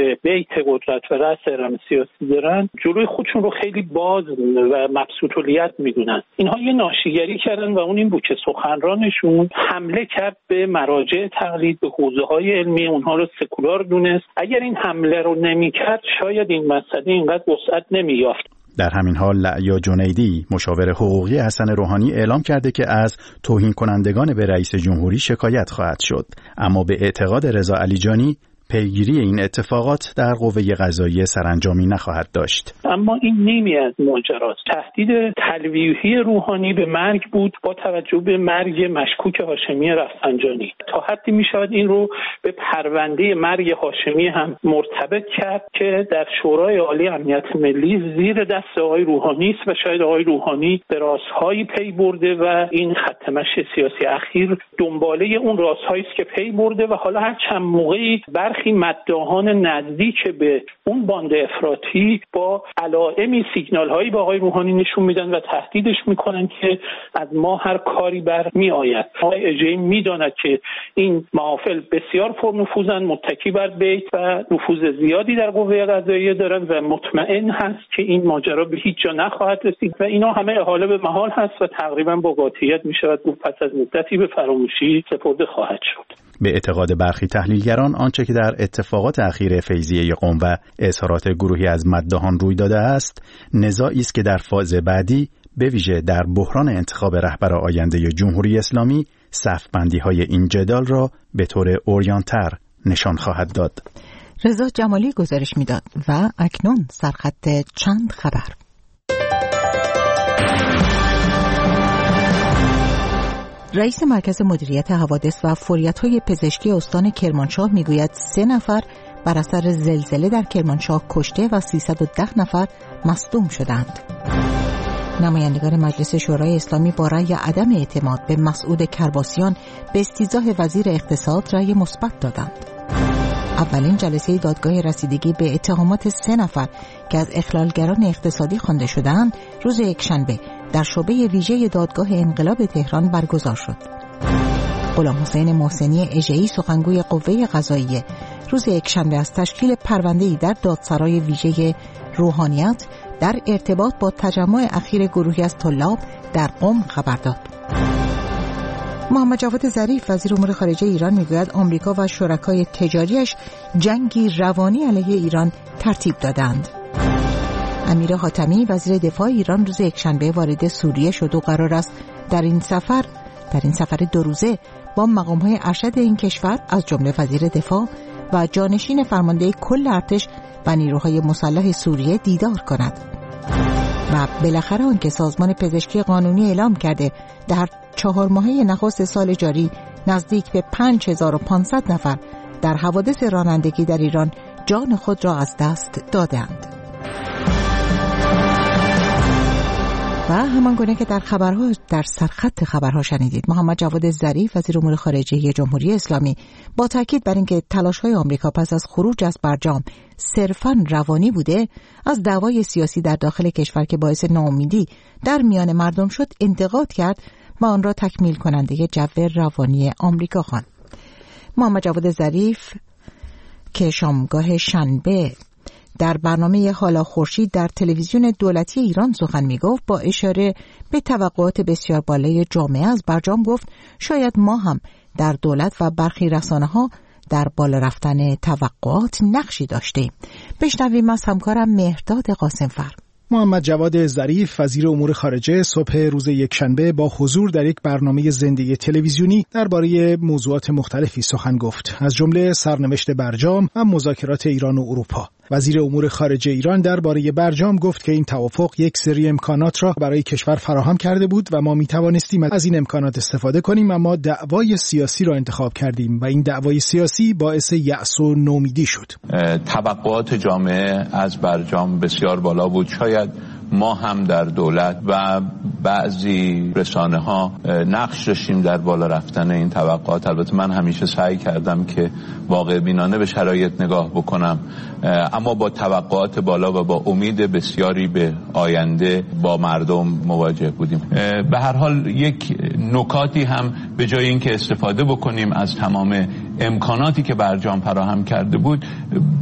که بیت قدرت و رأس ارم سیاسی دارن جلوی خودشون رو خیلی باز و مبسوط الیت میدونن. اینها یه ناشیگری کردن و اون این بود که سخنرانشون حمله کرد به مراجع تقلید، به حوزه‌های علمی، اونها رو سکولار دونست. اگر این حمله رو نمی‌کرد شاید این مسئله اینقدر وسعت نمی‌یافت. در همین حال لعیا جنیدی مشاور حقوقی حسن روحانی اعلام کرده که از توهین کنندگان به رئیس جمهوری شکایت خواهد شد، اما به اعتقاد رضا علیجانی پیگیری این اتفاقات در قوه قضاییه سرانجامی نخواهد داشت. اما این نیمی از ماجراست. تهدید تلویحی روحانی به مرگ بود با توجه به مرگ مشکوک هاشمی رفسنجانی. تا حدی می شود این رو به پرونده مرگ هاشمی هم مرتبط کرد که در شورای عالی امنیت ملی زیر دست آقای روحانی است و شاید آقای روحانی به رازهایی پی برده و این خط مشی سیاسی اخیر دنباله اون رازهایی است که پی برده و حالا هر چند موقعی برخی مداحان نزدیک به اون باند افراطی با علائمی سیگنال هایی به آقای روحانی نشون میدن و تهدیدش میکنن که از ما هر کاری بر می آید. آقای اجی میداند که این محافل بسیار پرنفوذن، متکی بر بیت و نفوذ زیادی در قوه قضاییه دارن و مطمئن هست که این ماجرا به هیچ جا نخواهد رسید و اینا همه احاله به محال هست و تقریبا با قاطعیت میشود گفت پس از مدتی به فراموشی سپرده خواهد شد. به اعتقاد برخی تحلیلگران آنچه که در اتفاقات اخیر فیضیه قم و اظهارات گروهی از مداحان روی داده است، نزاعی است که در فاز بعدی به ویژه در بحران انتخاب رهبر آینده جمهوری اسلامی صف‌بندی‌های این جدال را به طور عریان‌تر نشان خواهد داد. رضا جمالی گزارش میداد و اکنون سرخط چند خبر. رئیس مرکز مدیریت حوادث و فوریت‌های پزشکی استان کرمانشاه میگوید 3 نفر بر اثر زلزله در کرمانشاه کشته و 310 نفر مصدوم شدند. نمایندگان مجلس شورای اسلامی با رأی عدم اعتماد به مسعود کرباسیان به استیضاح وزیر اقتصاد رأی مثبت دادند. اولین جلسه دادگاه رسیدگی به اتهامات 3 نفر که از اخلالگران اقتصادی خوانده شدند روز یکشنبه در شعبه ویژه دادگاه انقلاب تهران برگزار شد. غلام حسین محسنی اژه‌ای سخنگوی قوه قضاییه روز یکشنبه از تشکیل پرونده‌ای در دادسرای ویژه روحانیت در ارتباط با تجمع اخیر گروهی از طلاب در قم خبر داد. محمد جواد ظریف وزیر امور خارجه ایران میگوید آمریکا و شرکای تجاریش جنگی روانی علیه ایران ترتیب دادند. امیر حاتمی وزیر دفاع ایران روز یکشنبه وارد سوریه شد و قرار است در این سفر 2 روزه با مقام‌های ارشد این کشور از جمله وزیر دفاع و جانشین فرمانده کل ارتش و نیروهای مسلح سوریه دیدار کند. و بالاخره آنکه سازمان پزشکی قانونی اعلام کرده در 4 ماهه نخست سال جاری نزدیک به 5500 نفر در حوادث رانندگی در ایران جان خود را از دست دادند. و همانگونه که در سرخط خبرها شنیدید، محمد جواد ظریف وزیر امور خارجه جمهوری اسلامی با تاکید بر اینکه تلاش‌های آمریکا پس از خروج از برجام صرفاً روانی بوده، از دعوای سیاسی در داخل کشور که باعث ناامیدی در میان مردم شد انتقاد کرد و آن را تکمیل کننده جو روانی آمریکا خواند. محمد جواد ظریف که شامگاه شنبه در برنامه حالا خورشید در تلویزیون دولتی ایران سخن می‌گفت، با اشاره به توقعات بسیار بالای جامعه از برجام گفت شاید ما هم در دولت و برخی رسانه‌ها در بالا رفتن توقعات نقشی داشتیم. بشنویم از همکارم مهرداد قاسمفر. محمد جواد ظریف وزیر امور خارجه صبح روز یکشنبه با حضور در یک برنامه زنده تلویزیونی درباره موضوعات مختلفی سخن گفت، از جمله سرنوشت برجام و مذاکرات ایران و اروپا. وزیر امور خارجه ایران درباره برجام گفت که این توافق یک سری امکانات را برای کشور فراهم کرده بود و ما می توانستیم از این امکانات استفاده کنیم، اما دعوای سیاسی را انتخاب کردیم و این دعوای سیاسی باعث یأس و نومیدی شد. توقعات جامعه از برجام بسیار بالا بود. شاید ما هم در دولت و بعضی رسانه ها نقش داشتیم در بالا رفتن این توقعات. البته من همیشه سعی کردم که واقع بینانه به شرایط نگاه بکنم، اما با توقعات بالا و با امید بسیاری به آینده با مردم مواجه بودیم. به هر حال یک نکاتی هم به جای اینکه استفاده بکنیم از تمام امکاناتی که برجام فراهم کرده بود،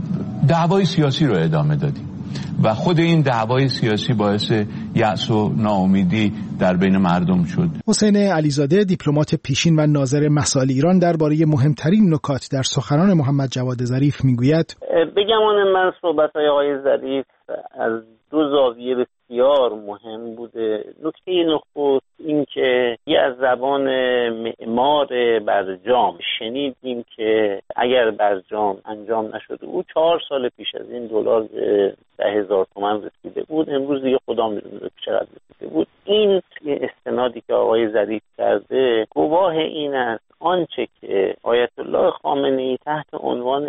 دعوای سیاسی رو ادامه دادیم و خود این دعوای سیاسی باعث یأس و ناامیدی در بین مردم شد. حسین علیزاده دیپلمات پیشین و ناظر مسائل ایران درباره مهمترین نکات در سخنان محمد جواد ظریف میگوید: بگمان من صحبت‌های آقای ظریف از دو زاویه بسیار مهم بوده. نکته نخست این که از زبان معمار برجام شنیدیم که اگر برجام انجام نشده بود 4 سال پیش از این دلار به 10,000 تومان رسیده بود، امروز دیگه خدا میدونه چقدر رسیده بود. این استنادی که آقای ظریف کرده گواه این است آنچه که آیت الله خامنه‌ای تحت عنوان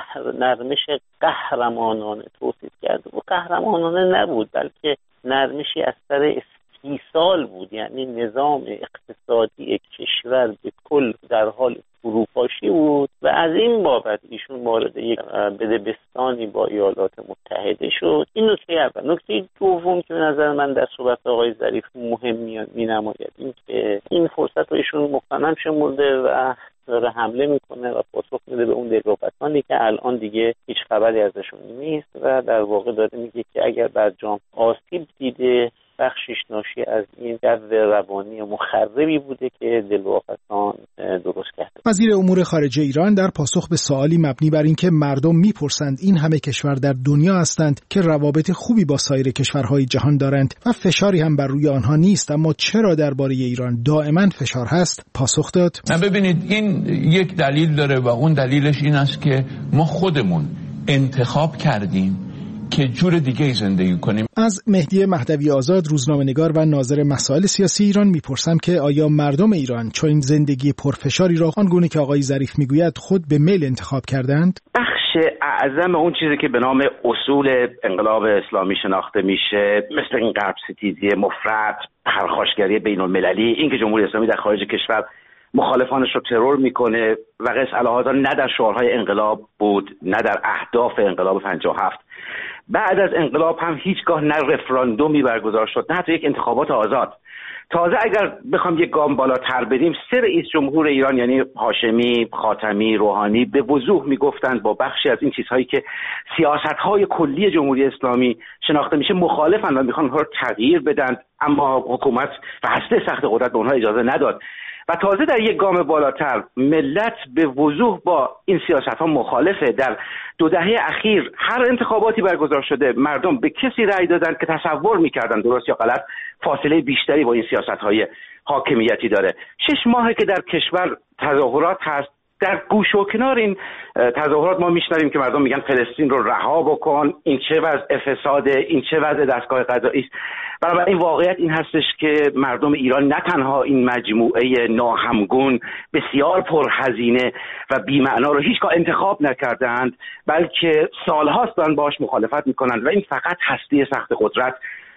نرمش قهرمانانه توصیف کرده و قهرمانانه نبود، بلکه نرمشی از سر استیصال بود، یعنی نظام اقتصادی کشور به کل در حال فروپاشی بود و از این بابت ایشون وارد یک بدبستانی با ایالات متحده شد. این نکته اول. نکته دوم که به نظر من در صحبت آقای ظریف مهم می‌نماید این که این فرصت رو ایشون مغتنم شمرده و داره حمله میکنه و پاسخ میده به اون دلواپسانی که الان دیگه هیچ خبری ازشون نیست و در واقع داره میگه که اگر برجام آسیب دیده بخشش ناشی از این جو روانی مخربی بوده که دلواپسان درست کرده. وزیر امور خارجه ایران در پاسخ به سوالی مبنی بر اینکه مردم میپرسند این همه کشور در دنیا هستند که روابط خوبی با سایر کشورهای جهان دارند و فشاری هم بر روی آنها نیست، اما چرا درباره ایران دائما فشار هست، پاسخ داد: ببینید این یک دلیل داره و اون دلیلش این است که ما خودمون انتخاب کردیم که جور دیگه زندگی کنیم. از مهدی مهدوی آزاد، روزنامه‌نگار و ناظر مسائل سیاسی ایران میپرسم که آیا مردم ایران چون این زندگی پرفشاری را آنگونه که آقای ظریف میگوید خود به میل انتخاب کردند؟ بخش اعظم اون چیزی که به نام اصول انقلاب اسلامی شناخته میشه، مثل این غرب ستیزی مفرط، پرخاشگری بین المللی، این که جمهوری اسلامی در خارج کشور مخالفانش رو ترور میکنه و قص الهادا نه در شعارهای انقلاب بود نه در اهداف انقلاب 57. بعد از انقلاب هم هیچگاه نه رفراندومی برگزار شد نه حتی یک انتخابات آزاد. تازه اگر بخوام یک گام بالاتر بریم، سه رئیس جمهور ایران یعنی هاشمی، خاتمی، روحانی به وضوح میگفتند با بخشی از این چیزهایی که سیاست‌های کلی جمهوری اسلامی شناخته میشه مخالفند و میخوان اونها رو تغییر بدن، اما حکومت و هسته سخت قدرت به اونها اجازه نداد. و تازه در یک گام بالاتر ملت به وضوح با این سیاست‌ها مخالفه. در 2 دهه اخیر هر انتخاباتی برگزار شده مردم به کسی رأی دادن که تصور می‌کردن درست یا غلط فاصله بیشتری با این سیاست‌های حاکمیتی داره. 6 ماهه که در کشور تظاهرات هست. در گوش و کنار این تظاهرات ما میشنویم که مردم میگن فلسطین رو رها بکن، این چه وضع فساده، این چه وضع دستگاه قضایی است. بنابراین واقعیت این هستش که مردم ایران نه تنها این مجموعه ناهمگون بسیار پرهزینه و بی‌معنا رو هیچگاه انتخاب نکردند، بلکه سالهاست دارن باهاش مخالفت میکنند و این فقط هستی سخت قدرت،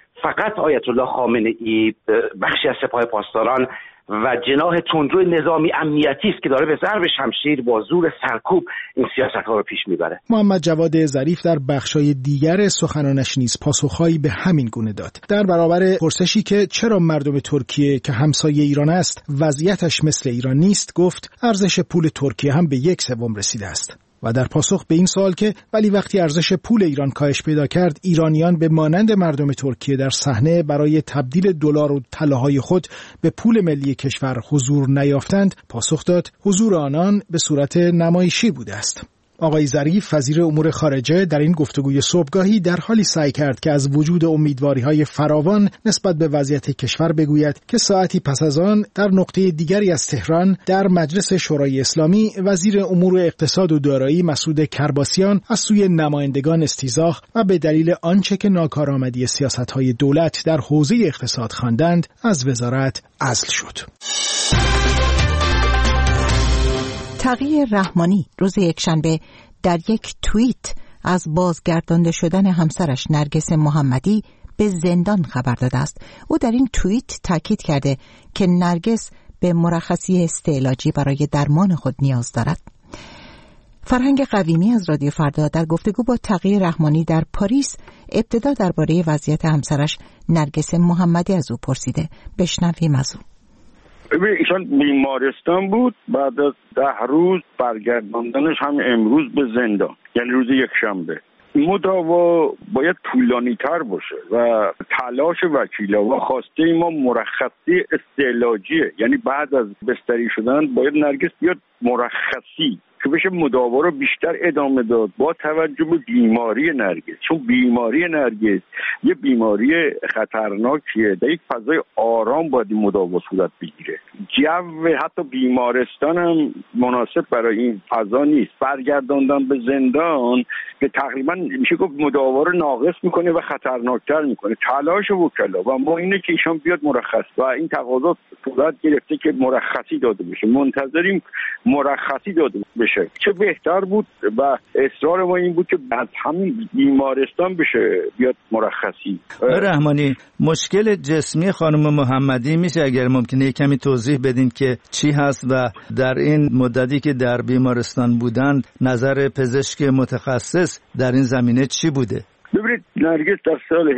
فقط آیت الله خامنه‌ای بخشی از سپاه پاسداران و جناح تندرو نظامی امنیتی است که داره به ضرب شمشیر با زور سرکوب این سیاست‌ها رو پیش میبره. محمد جواد ظریف در بخشای دیگر سخنانش نیز پاسخهایی به همین گونه داد. در برابر پرسشی که چرا مردم ترکیه که همسایه ایران است وضعیتش مثل ایران نیست، گفت ارزش پول ترکیه هم به 1/3 رسیده است. و در پاسخ به این سوال که ولی وقتی ارزش پول ایران کاهش پیدا کرد ایرانیان به مانند مردم ترکیه در صحنه برای تبدیل دلار و طلاهای خود به پول ملی کشور حضور نیافتند، پاسخ داد حضور آنان به صورت نمایشی بوده است. آقای ظریف وزیر امور خارجه در این گفتگوی صبحگاهی در حالی سعی کرد که از وجود امیدواری‌های فراوان نسبت به وضعیت کشور بگوید که ساعتی پس از آن در نقطه دیگری از تهران در مجلس شورای اسلامی وزیر امور اقتصاد و دارایی مسعود کرباسیان از سوی نمایندگان استیضاح و به دلیل آنچه که ناکارآمدی سیاست‌های دولت در حوزه اقتصاد خواندند از وزارت عزل شد. تقی رحمانی روز یکشنبه در یک توییت از بازگردانده شدن همسرش نرگس محمدی به زندان خبر داده است. او در این توییت تاکید کرده که نرگس به مرخصی استعلاجی برای درمان خود نیاز دارد. فرهنگ قویمی از رادیو فردا در گفتگو با تقی رحمانی در پاریس ابتدا درباره وضعیت همسرش نرگس محمدی از او پرسیده. بشنویم از او. ایشان بیمارستان بود، بعد از 10 روز برگرداندنش هم امروز به زندان، یعنی روز یکشنبه. مداوا باید طولانی تر باشه و تلاش وکیلا و خواسته ما مرخصی استعلاجیه، یعنی بعد از بستری شدن باید نرگس بیاد مرخصی که بشه مداوا رو بیشتر ادامه داد با توجه به بیماری نرگس، چون بیماری نرگس یه بیماری خطرناکیه، در یک فضای آرام باید مداوا صورت بگیره. جو حتی بیمارستان هم مناسب برای این فضا نیست. برگرداندن به زندان که تقریبا میشه گفت مداوا رو ناقص میکنه و خطرناکتر میکنه. تلاش وکلا و ما اینه که ایشان بیاد مرخص و این تقاضا صورت گرفته که مرخصی داده بشه، منتظریم مرخصی داده بشه. چه بهتر بود و اصرار ما این بود که از همین بیمارستان بشه بیاد مرخصی. رحمانی، مشکل جسمی خانم محمدی میشه اگر ممکنه کمی توضیح بدین که چی هست و در این مدتی که در بیمارستان بودند نظر پزشک متخصص در این زمینه چی بوده؟ ببینید نرگس در سال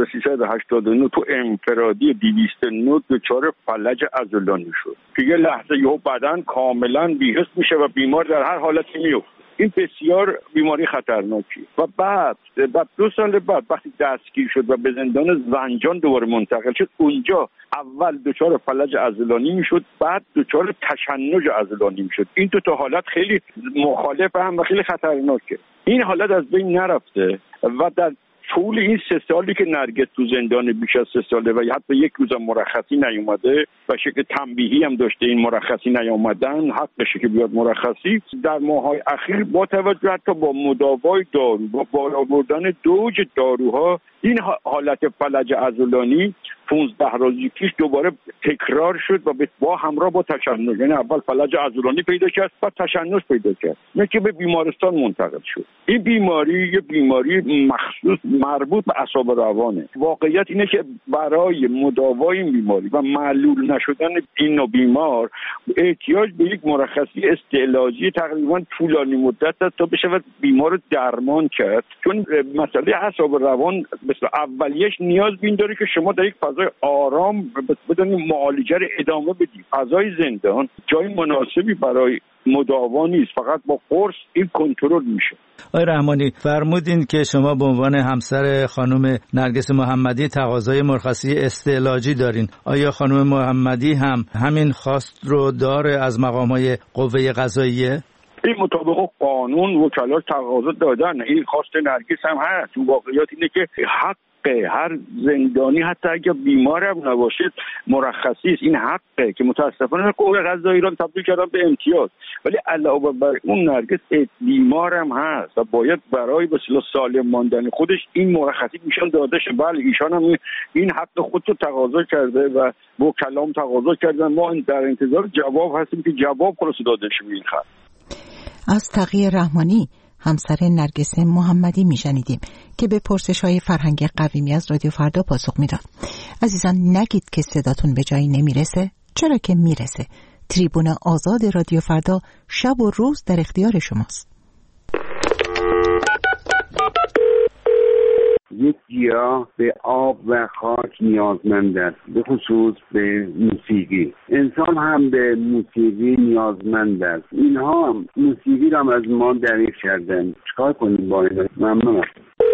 1389 تو انفرادی 209 دچار فلج عضلانی شد که یه لحظه یهو بدن کاملا بی‌حس میشه و بیمار در هر حالتی میفته. این بسیار بیماری خطرناکی و بعد 2 سال بعد وقتی دستگیر شد و به زندان زنجان دوباره منتقل شد، اونجا اول دچار فلج عضلانی میشد، بعد دچار تشنج عضلانی میشد. این دو تا حالت خیلی مخالف هم و خیلی خطرناکه. این حالت از بین نرفته و در طول این 3 سالی که نرگس تو زندان بیش از 3 ساله و حتی یک روز مرخصی نیومده و شکل تنبیهی هم داشته این مرخصی نیامدن، حقشه که بیاد مرخصی. در ماهای اخیر با توجه حتی با مداوای دارو، با بالا بردن دوج داروها، این حالت فلج عضلانی 15 روزی پیش دوباره تکرار شد و با همراه با تشنج، یعنی اول فلج عضلانی پیدا کرد بعد تشنج پیدا کرد، نه که به بیمارستان منتقل شد. این بیماری یه بیماری مخصوص مربوط به اعصاب روانه. واقعیت اینه که برای مداوای این بیماری و معلول نشدن این نوع بیمار احتیاج به یک مرخصی استعلاجی تقریبا طولانی مدت است تا بشه بیمار رو درمان کرد، چون مسئله اعصاب روان مثل اولیش نیاز به این داره که شما در یک فضای آرام بدون معالجه رو ادامه بدید. فضای زندان جای مناسبی برای مداوا نیست، فقط با قرص این کنترل میشه. آقای رحمانی، فرمودین که شما به عنوان همسر خانم نرگس محمدی تقاضای مرخصی استعلاجی دارین. آیا خانم محمدی هم همین خواست رو داره از مقامات قوه قضاییه؟ این مطابق قانون وکلا تقاضا دادن، این خواست نرگس هم هست. واقعیت اینه که حق هر زندانی حتی اگه بیمار هم نباشه مرخصی است. این حقه که متاسفانه قوه قضاییه ایران تبدیل کردن به امتیاز، ولی علاوه بر اون نرگس بیمار هم هست و باید برای به اصطلاح سالم ماندن خودش این مرخصی میشن داده شه. بله ایشان هم این حق خود رو تقاضا کرده و وکلام تقاضا کردن. ما در انتظار جواب هستیم که جواب خلاص داده شه این خط. از تقی رحمانی همسر نرگس محمدی میشنیدیم که به پرسش‌های فرهنگ قویمی از رادیو فردا پاسخ میداد. عزیزان نگید که صداتون به جایی نمیرسه، چرا که میرسه. تریبون آزاد رادیو فردا شب و روز در اختیار شماست. یک گیاه به آب و خاک نیازمند است، به خصوص به موسیقی. انسان هم به موسیقی نیازمند است. اینها هم موسیقی را از ما دریغ کردن. چیکار کنیم با اینا؟ ممنونم.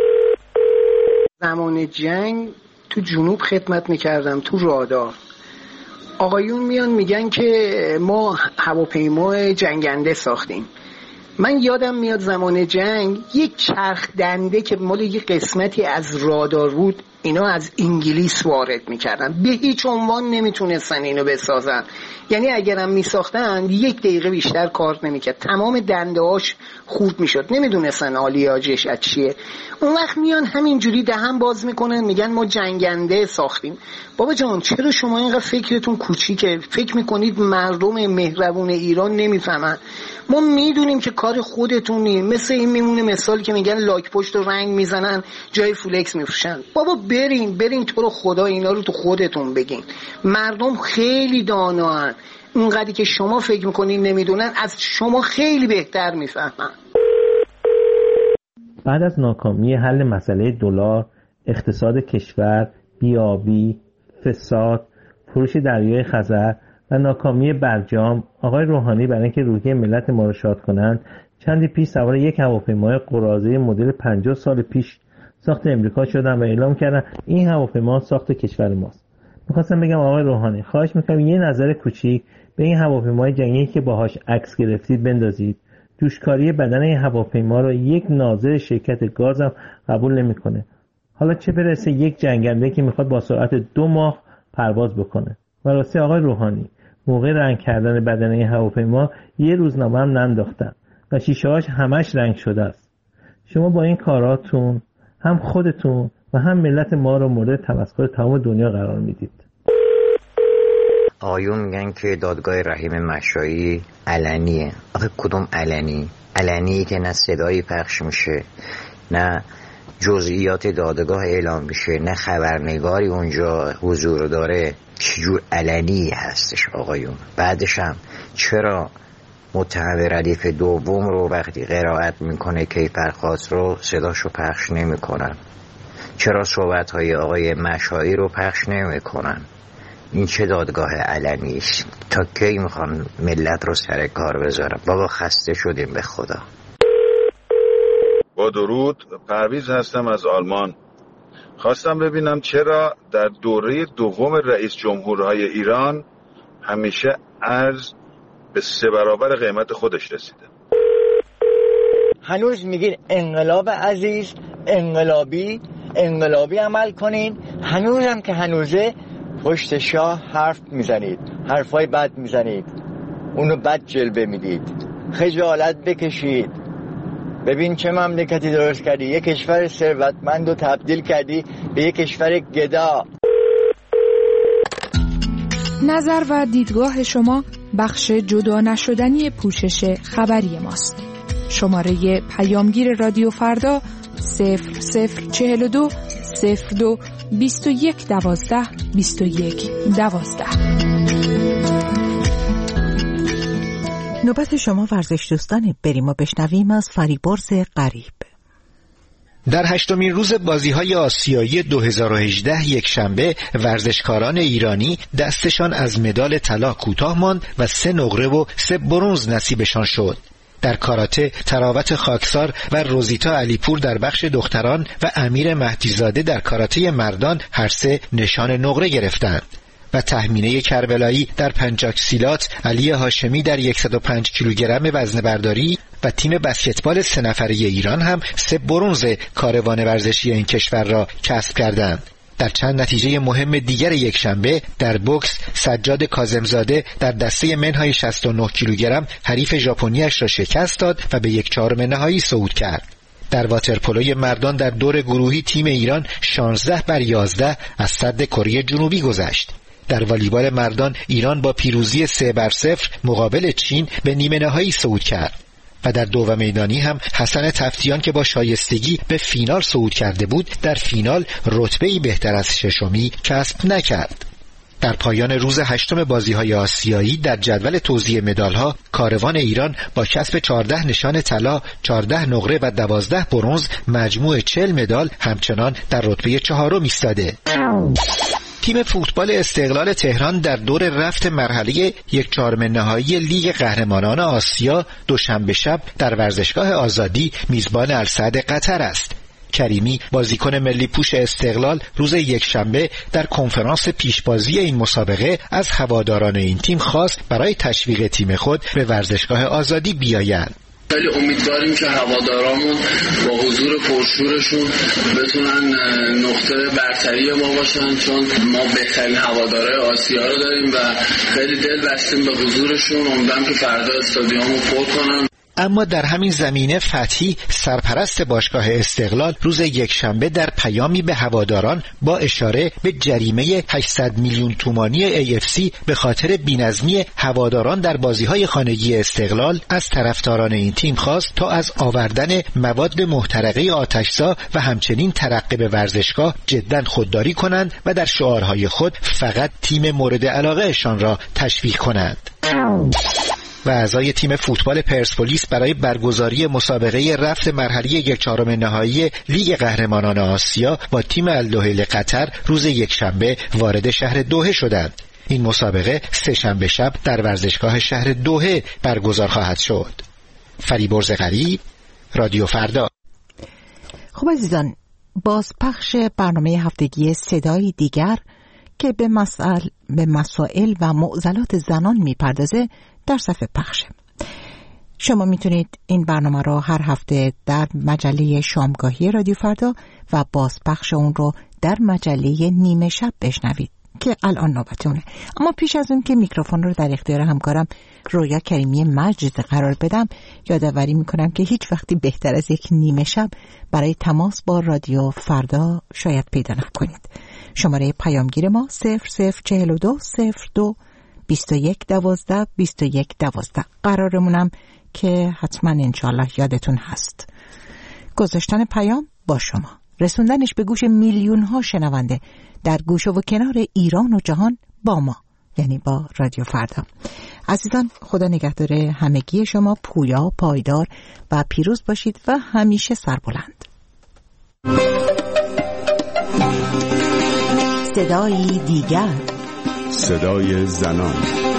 زمان جنگ تو جنوب خدمت میکردم، تو رادار. آقایون میان میگن که ما هواپیما جنگنده ساختیم. من یادم میاد زمان جنگ یک چرخ دنده که مال یک قسمتی از رادار بود اینا از انگلیس وارد میکردن، به هیچ عنوان نمیتونستن اینو بسازن. یعنی اگرم میساختن 1 دقیقه بیشتر کار نمیکرد، تمام دنده هاش خورد میشد، نمیدونستن آلیاژش از چیه. اون وقت میان همینجوری دهن باز میکنن میگن ما جنگنده ساختیم. بابا جان چرا شما اینقدر فکرتون کوچیکه؟ فکر میکنید مردم مهربون ایران نمیفهمن؟ ما میدونیم که کار خودتونی. مثل این میمونه مثالی که میگن لاک پشت رو رنگ میزنن جای فولکس میفروشن. بابا برین تو رو خدا اینا رو تو خودتون بگین. مردم خیلی دانان، اونقدری که شما فکر میکنین نمیدونن از شما خیلی بهتر میفهمن. بعد از ناکامی حل مسئله دلار، اقتصاد کشور، بیابی، فساد، فروش دریای خزر و ناکامی برجام، آقای روحانی برای اینکه روحیه ملت ما رو شاد کنند چندی پیش سوار یک هواپیمای قراضه مدل 50 سال پیش ساخت امریکا شدن و اعلام کردن این هواپیما ساخت کشور ماست. میخواستم بگم آقای روحانی خواهش میکنم یه نظر کوچیک به این هواپیمای جنگی که باهاش عکس گرفتید بندازید. جوشکاری بدن این هواپیما رو یک ناظر شرکت گاز هم قبول نمیکنه. حالا چه برسه یک جنگنده که میخواد با سرعت 2 ماه پرواز بکنه. و راستی آقای روحانی موقع رنگ کردن بدن این هواپیما یه روزنامه هم ننداختن و شیشه‌هاش همش رنگ شده است. شما با این کاراتون هم خودتون و هم ملت ما رو مورد تمسخر تمام دنیا قرار میدید. آقایون میگن که دادگاه رحیم مشایی علنیه. آخه کدوم علنی؟ علنی که نه صدایی پخش میشه، نه جزئیات دادگاه اعلام میشه، نه خبرنگاری اونجا حضور داره. چجور علنی هستش آقایون؟ بعدش هم چرا متهم ردیف دوم رو وقتی قرائت میکنه کیفرخواست رو صداشو پخش نمیکنن؟ چرا صحبت‌های آقای مشایی رو پخش نمیکنن؟ این چه دادگاه علنی است؟ تا کی میخوان ملت رو سر کار بذارن؟ بابا خسته شدیم به خدا. با درود، پرویز هستم از آلمان. خواستم ببینم چرا در دوره دوم رئیس جمهورهای ایران همیشه ارز به 3 برابر قیمت خودش رسیده. هنوز میگین انقلاب عزیز، انقلابی عمل کنین. هنوزم که هنوزه پشت شاه حرف میزنید، حرفای بد میزنید، اونو بد جلوه میدید. خجالت بکشید. ببین چه مملکتی درست کردی. یک کشور ثروتمند رو تبدیل کردی به یک کشور گدا. نظر و دیدگاه شما بخش جدا نشدنی پوشش خبری ماست. شماره پیامگیر رادیو فردا 0042 02 21 12 21 12. نوبت شما ورزش دوستان، بریم و بشنویم از فریبرز غریب. در 8مین روز بازی‌های آسیایی 2018 یکشنبه ورزشکاران ایرانی دستشان از مدال طلا کوتاه ماند و 3 نقره و 3 برنز نصیبشان شد. در کاراته تراوت خاکسار و روزیتا علیپور در بخش دختران و امیر مهدیزاده در کاراته مردان هر 3 نشان نقره گرفتند. و تهمینه کربلایی در پنچاکسیلات، علی هاشمی در 105 کیلوگرم وزنه برداری و تیم بسکتبال 3 نفره ایران هم 3 برنز کاروان ورزشی این کشور را کسب کردند. در چند نتیجه مهم دیگر یکشنبه در بوکس سجاد کاظمزاده در دسته منهای 69 کیلوگرم حریف ژاپنی‌اش را شکست داد و به 1/4 نهایی صعود کرد. در واترپولوی مردان در دور گروهی تیم ایران 16-11 از سد کره جنوبی گذشت. در والیبال مردان ایران با پیروزی 3-0 مقابل چین به نیمه نهایی صعود کرد و در دو میدانی هم حسن تفتیان که با شایستگی به فینال صعود کرده بود در فینال رتبه‌ای بهتر از ششمی کسب نکرد. در پایان روز 8 بازی‌های آسیایی در جدول توزیع مدال‌ها کاروان ایران با کسب 14 نشان طلا، 14 نقره و 12 برنز مجموع 40 مدال همچنان در رتبه 4 ایستاده. تیم فوتبال استقلال تهران در دور رفت مرحله 1/4 نهایی لیگ قهرمانان آسیا دوشنبه شب در ورزشگاه آزادی میزبان السعد قطر است. کریمی بازیکن ملی پوش استقلال روز یکشنبه در کنفرانس پیشبازی این مسابقه از هواداران این تیم خواست برای تشویق تیم خود به ورزشگاه آزادی بیایند. خیلی امیدواریم که هوادارامون با حضور پرشورشون بتونن نقطه برتری ما باشن، چون ما بهترین هوادارهای آسیا رو داریم و خیلی دل بستیم به حضورشون. امیدوارم که فردا استادیومو پر کنن. اما در همین زمینه فتحی سرپرست باشگاه استقلال روز یکشنبه در پیامی به هواداران با اشاره به جریمه 800 میلیون تومانی AFC به خاطر بی‌نظمی هواداران در بازی‌های خانگی استقلال از طرفداران این تیم خواست تا از آوردن مواد محترقه آتش‌زا و همچنین ترقه به ورزشگاه جداً خودداری کنند و در شعارهای خود فقط تیم مورد علاقه‌شان را تشویق کنند. و اعضای تیم فوتبال پرسپولیس برای برگزاری مسابقه رفت مرحله 1/4 نهایی لیگ قهرمانان آسیا با تیم الدوحیل قطر روز یکشنبه وارد شهر دوحه شدند. این مسابقه سه‌شنبه شب در ورزشگاه شهر دوحه برگزار خواهد شد. فریبرز غریب، رادیو فردا. خب عزیزان، بازپخش برنامه هفتگی صدای دیگر که به مسائل و معضلات زنان میپردازه در صفحه پخشه. شما میتونید این برنامه رو هر هفته در مجله شامگاهی رادیو فردا و بازپخش اون رو در مجله نیمه شب بشنوید که الان نوبتونه. اما پیش از اون که میکروفون رو در اختیار همکارم رویا کریمی مجلس قرار بدم، یادآوری میکنم که هیچ وقتی بهتر از یک نیمه شب برای تماس با رادیو فردا شاید پیدا نکنید. شماره پیامگیر ما 0042 02 21 12 21 12. قرارمونم که حتما انشالله یادتون هست. گذاشتن پیام با شما، رسوندنش به گوش میلیون ها شنونده در گوشه و کنار ایران و جهان با ما، یعنی با رادیو فردا. عزیزان، خدا نگهدار همگی شما، پویا، پایدار و پیروز باشید و همیشه سربلند. صدای دیگر، صدای زنان.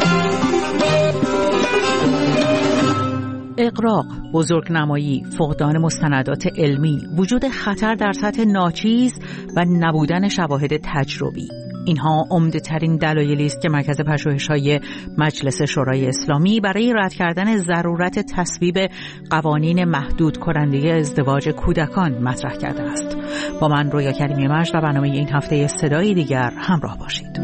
اغراق، بزرگنمایی، فقدان مستندات علمی، وجود خطر در سطح ناچیز و نبودن شواهد تجربی، اینها عمده‌ترین دلایلی است که مرکز پژوهش‌های مجلس شورای اسلامی برای رد کردن ضرورت تصویب قوانین محدود کننده ازدواج کودکان مطرح کرده است. با من رویا کریمی مجد و برنامه این هفته صدای دیگر همراه باشید.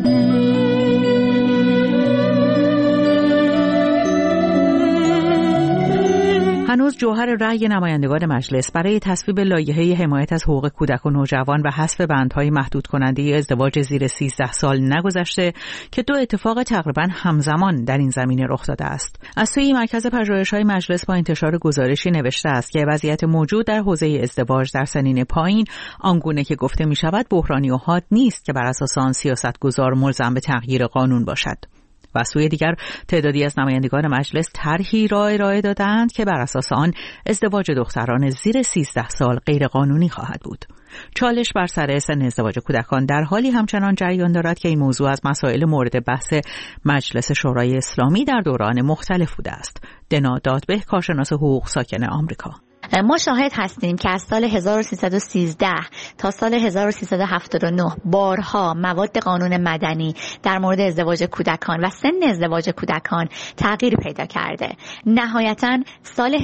هنوز جوهر رأی نمایندگان مجلس برای تصویب لایحه حمایت از حقوق کودک و نوجوان و حذف بندهای محدود کننده ازدواج زیر 13 سال نگذشته که دو اتفاق تقریبا همزمان در این زمینه رخ داده است. از سوی مرکز پژوهش‌های مجلس با انتشار گزارشی نوشته است که وضعیت موجود در حوزه ازدواج در سنین پایین آنگونه که گفته می شود بحرانی و حاد نیست که بر اساس آن سیاستگزار ملزم به تغییر قانون باشد. و سوی دیگر تعدادی از نمایندگان مجلس طرحی را ارائه دادند که بر اساس آن ازدواج دختران زیر 13 سال غیر قانونی خواهد بود. چالش بر سر سن ازدواج کودکان در حالی همچنان جریان دارد که این موضوع از مسائل مورد بحث مجلس شورای اسلامی در دوران مختلف بوده است. دنا دادبه، کارشناس حقوق ساکن آمریکا: ما شاهد هستیم که از سال 1313 تا سال 1379 بارها مواد قانون مدنی در مورد ازدواج کودکان و سن ازدواج کودکان تغییر پیدا کرده. نهایتاً سال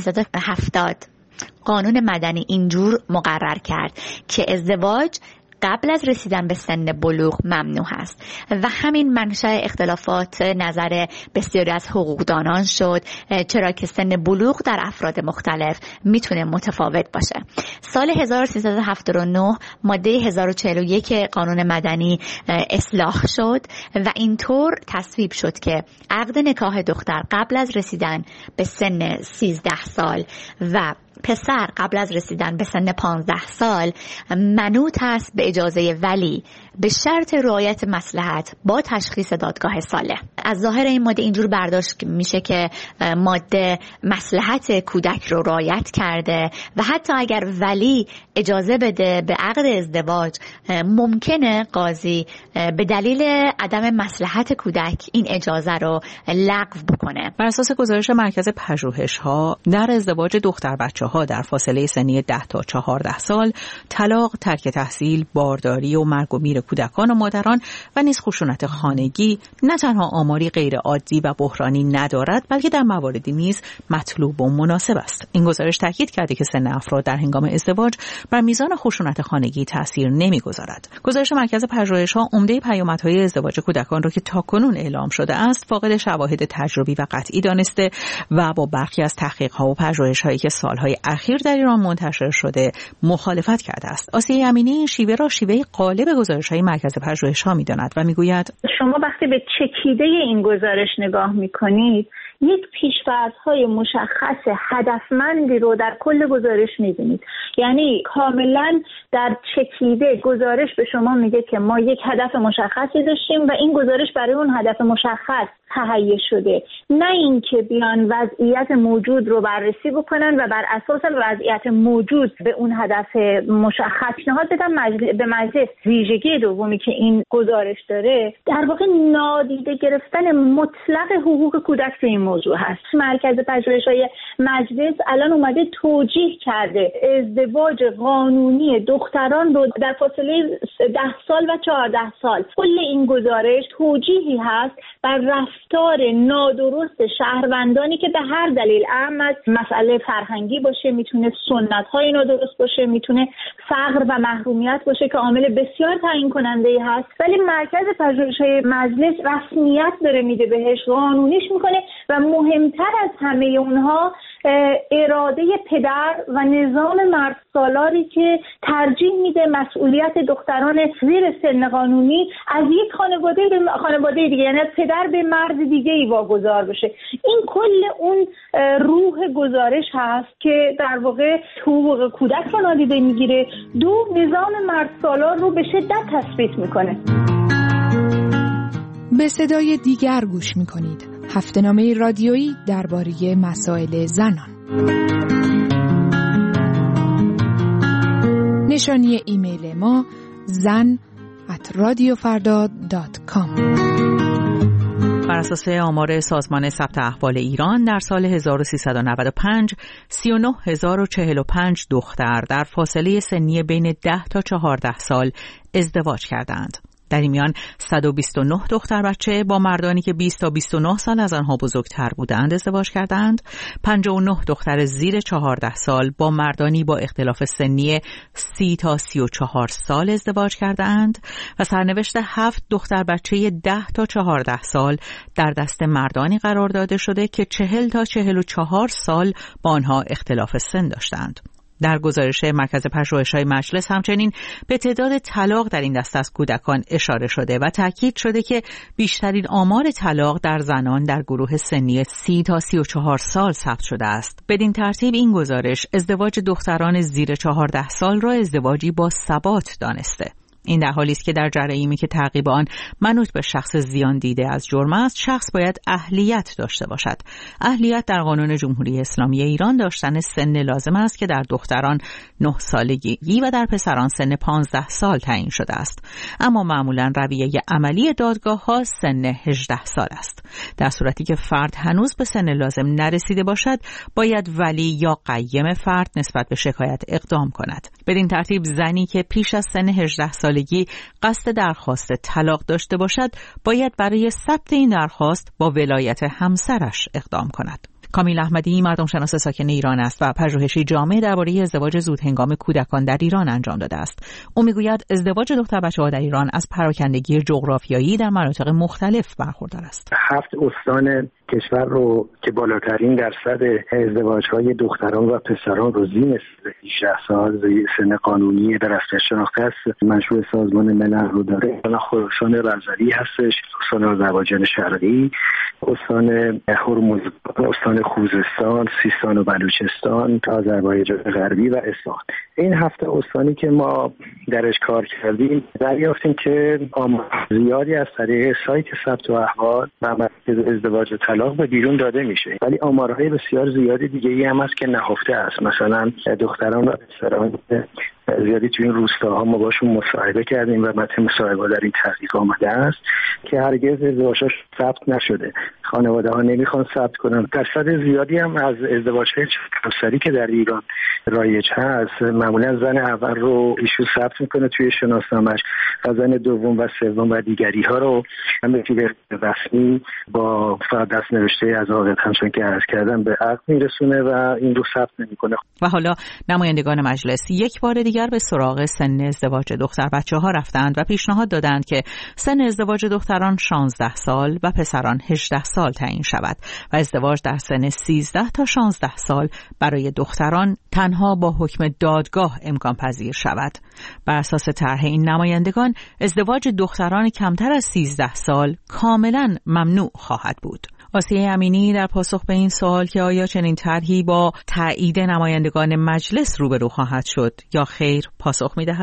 1370 قانون مدنی اینجور مقرر کرد که ازدواج قبل از رسیدن به سن بلوغ ممنوع است و همین منشأ اختلافات نظر بسیاری از حقوقدانان شد، چرا که سن بلوغ در افراد مختلف میتونه متفاوت باشه. سال 1379 ماده 1041 قانون مدنی اصلاح شد و اینطور تصویب شد که عقد نکاح دختر قبل از رسیدن به سن 13 سال و پسر قبل از رسیدن به سن 15 سال منوط است به اجازه ولی به شرط رعایت مصلحت با تشخیص دادگاه صالح. از ظاهر این ماده اینجور برداشت میشه که ماده مصلحت کودک رو رعایت کرده و حتی اگر ولی اجازه بده به عقد ازدواج ممکنه قاضی به دلیل عدم مصلحت کودک این اجازه رو لغو بکنه. بر اساس گزارش مرکز پژوهش‌ها در ازدواج دختر بچه‌ها در فاصله سنی 10 تا 14 سال، طلاق، ترک تحصیل، بارداری و مرگ و میر کودکان و مادران و نیز خشونت خانگی نه تنها آماری غیر عادی و بحرانی ندارد، بلکه در مواردی نیز مطلوب و مناسب است. این گزارش تاکید کرده که سن افراد در هنگام ازدواج بر میزان خشونت خانگی تاثیر نمیگذارد. گزارش مرکز پژوهش‌ها عمده پیامدهای ازدواج کودکان را که تاکنون اعلام شده است فاقد شواهد تجربی و قطعی دانسته و با برخی از تحقیق‌ها و پژوهش‌هایی که سال‌های اخیر در ایران منتشر شده مخالفت کرده است. آسیه امینی این شیوه را شیوه غالب گزارش‌های مرکز پژوهش‌ها می‌داند و می‌گوید شما وقتی به چکیده این گزارش نگاه می‌کنید یک پیش‌فرض‌های مشخص هدفمندی رو در کل گزارش می‌بینید. یعنی کاملا در چکیده گزارش به شما میگه که ما یک هدف مشخصی داشتیم و این گزارش برای اون هدف مشخص تهیه شده، نه اینکه بیان وضعیت موجود رو بررسی بکنن و بر اساس وضعیت موجود به اون هدف مشخص پیشنهاد بدن. به مجلس ویژگی دومی که این گزارش داره در واقع نادیده گرفتن مطلق حقوق کودک تو این موضوع هست. مرکز پژوهش‌های مجلس الان اومده توجیه کرده ازدواج قانونی دختران رو در فاصله 10 سال و 14 سال. کل این گزارش توجیهی هست بر رفتار نادرست شهروندانی که به هر دلیل، اهم از مسئله فرهنگی باشه، میتونه سنت‌های نادرست باشه، میتونه فقر و محرومیت باشه که عامل بسیار تعیین کننده هست، ولی مرکز پژوهش‌های مجلس رسمیت داره میده بهش، قانونیش میکنه و مهمتر از همه اونها اراده پدر و نظام مردسالاری که ترجیح میده مسئولیت دختران زیر سن قانونی از یک خانواده به خانواده دیگه، یعنی از پدر به مرد دیگه ای واگذار بشه. این کل اون روح گزارش هست که در واقع حقوق کودک رو نادیده میگیره، دو نظام مردسالار رو به شدت تثبیت میکنه. به صدای دیگر گوش میکنید، هفته‌نامه رادیویی درباره مسائل زنان. نشانی ایمیل ما zan@radiofarda.com. بر اساس آمار سازمان ثبت احوال ایران در سال 1395 39045 دختر در فاصله سنی بین 10 تا 14 سال ازدواج کردند. در این میان 129 دختر بچه با مردانی که 20 تا 29 سال از آنها بزرگتر بودند ازدواج کردند. 59 دختر زیر 14 سال با مردانی با اختلاف سنی 30 تا 34 سال ازدواج کردند و سرنوشت 7 دختر بچه 10 تا 14 سال در دست مردانی قرار داده شده که 40 تا 44 سال با آنها اختلاف سن داشتند. در گزارش مرکز پژوهش‌های مجلس همچنین به تعداد طلاق در این دسته از کودکان اشاره شده و تاکید شده که بیشترین آمار طلاق در زنان در گروه سنی 30 تا 34 سال ثبت شده است. بدین ترتیب این گزارش ازدواج دختران زیر 14 سال را ازدواجی با ثبات دانسته. این در حالی است که در جرایمی که تعقیب آن منوط به شخص زیان دیده از جرم است، شخص باید اهلیت داشته باشد. اهلیت در قانون جمهوری اسلامی ایران داشتن سن لازم است که در دختران 9 سالگی و در پسران سن 15 سال تعیین شده است. اما معمولا رویه عملی دادگاه‌ها سن 18 سال است. در صورتی که فرد هنوز به سن لازم نرسیده باشد، باید ولی یا قیم فرد نسبت به شکایت اقدام کند. بدین ترتیب زنی که پیش از سن 18 سال قصد درخواست طلاق داشته باشد باید برای ثبت این درخواست با ولایت همسرش اقدام کند. کامیل احمدی مردم شناس ساکن ایران است و پژوهشی جامع درباره ازدواج زودهنگام کودکان در ایران انجام داده است. او میگوید ازدواج دختر بچه‌ها در ایران از پراکندگی جغرافیایی در مناطق مختلف برخوردار است. 7 استان کشور رو که بالاترین درصد ازدواج‌های دختران و پسران رو زیر 18 سال سن قانونی در رسمیت شناخته است منشور سازمان ملل رو داره. خراسان رضوی هستش، استان آذربایجان شرقی، استان هرمز، استان خوزستان، سیستان و بلوچستان، آذربایجان غربی و اصفهان. این 7 استانی که ما درش کار کردیم دریافتیم که آمار زیادی از طریق سایت ثبت احوال و مرکز ازدواج و طلاق به بیرون داده میشه، ولی آمارهای بسیار زیادی دیگه ای هم هست که نهفته است. مثلا دختران و پسران زیادی توی این روستاها ما باشون مصاحبه کردیم و متن مصاحبه در این تحقیق آمده است که هرگز ازدواجش ثبت نشده. خانواده ها نمیخوان ثبت کنن. درصد زیادی هم از ازدواج‌های همسری که در ایران رایج هست معمولا زن اول رو ایشون ثبت میکنه توی شناسنامه‌اش و زن دوم و سوم و دیگری ها رو هم به طور رسمی با فقط دست نوشته از عاقد همچون که عرض کردم به عقد میرسونه و این رو ثبت نمیکنه. و حالا نمایندگان مجلس یک بار دیگر به سراغ سن ازدواج دختر بچه‌ها رفتند و پیشنهاد دادند که سن ازدواج دختران 16 سال و پسران 18 سال تعیین شود و ازدواج در سن 13 تا 16 سال برای دختران تنها با حکم دادگاه امکان پذیر شود. بر اساس طرح این نمایندگان ازدواج دختران کمتر از 13 سال کاملا ممنوع خواهد بود. آسیه امینی در پاسخ به این سوال که آیا چنین طرحی با تایید نمایندگان مجلس روبرو خواهد شد یا خیر پاسخ می‌دهد.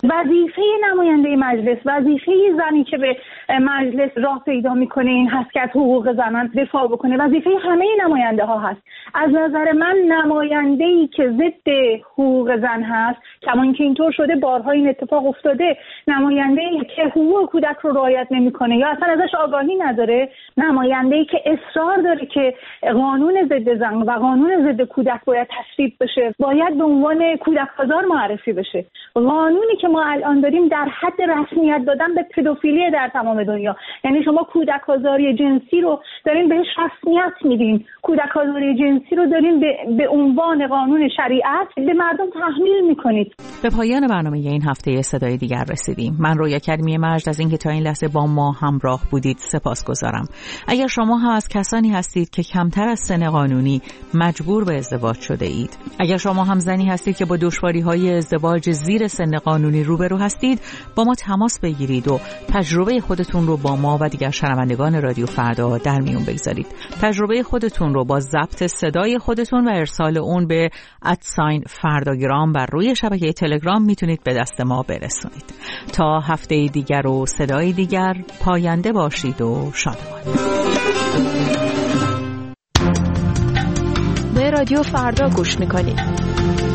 وظیفه نماینده مجلس، وظیفه زنی که به مجلس راه پیدا میکنه این هست که از حقوق زنان دفاع بکنه. وظیفه همه نماینده ها هست. از نظر من نماینده‌ای که ضد حقوق زن هست، کما اینکه اینطور شده بارها این اتفاق افتاده، نماینده‌ای که حقوق کودک رو رعایت نمیکنه یا اصلا ازش آگاهی نداره، نماینده‌ای که اصرار داره که قانون ضد زن و قانون ضد کودک باید تصویب بشه، باید به عنوان کودک آزار معرفی بشه. قانونی که ما الان داریم در حد رسمیت دادن به پدوفیلی در تمام دنیا. یعنی شما کودک آزاری جنسی رو دارین بهش رسمیت میدین، کودک آزاری جنسی رو دارین به عنوان قانون شریعت به مردم تحمیل میکنید. به پایان برنامه این هفته صدای دیگر رسیدیم. من رویا کریمی مجد از اینکه تا این لحظه با ما همراه بودید سپاسگزارم. اگر شما هم از کسانی هستید که کمتر از سن قانونی مجبور به ازدواج شده اید، اگر شما هم زنی هستید که با دشواری‌های ازدواج زیر سن قانونی روبرو هستید، با ما تماس بگیرید و تجربه خودتون رو با ما و دیگر شنوندگان رادیو فردا در میون بگذارید. تجربه خودتون رو با ضبط صدای خودتون و ارسال اون به @فرداگرام بر روی شبکه تلگرام میتونید به دست ما برسونید. تا هفته دیگر و صدای دیگر، پاینده باشید و شادمان. به رادیو فردا گوش میکنید.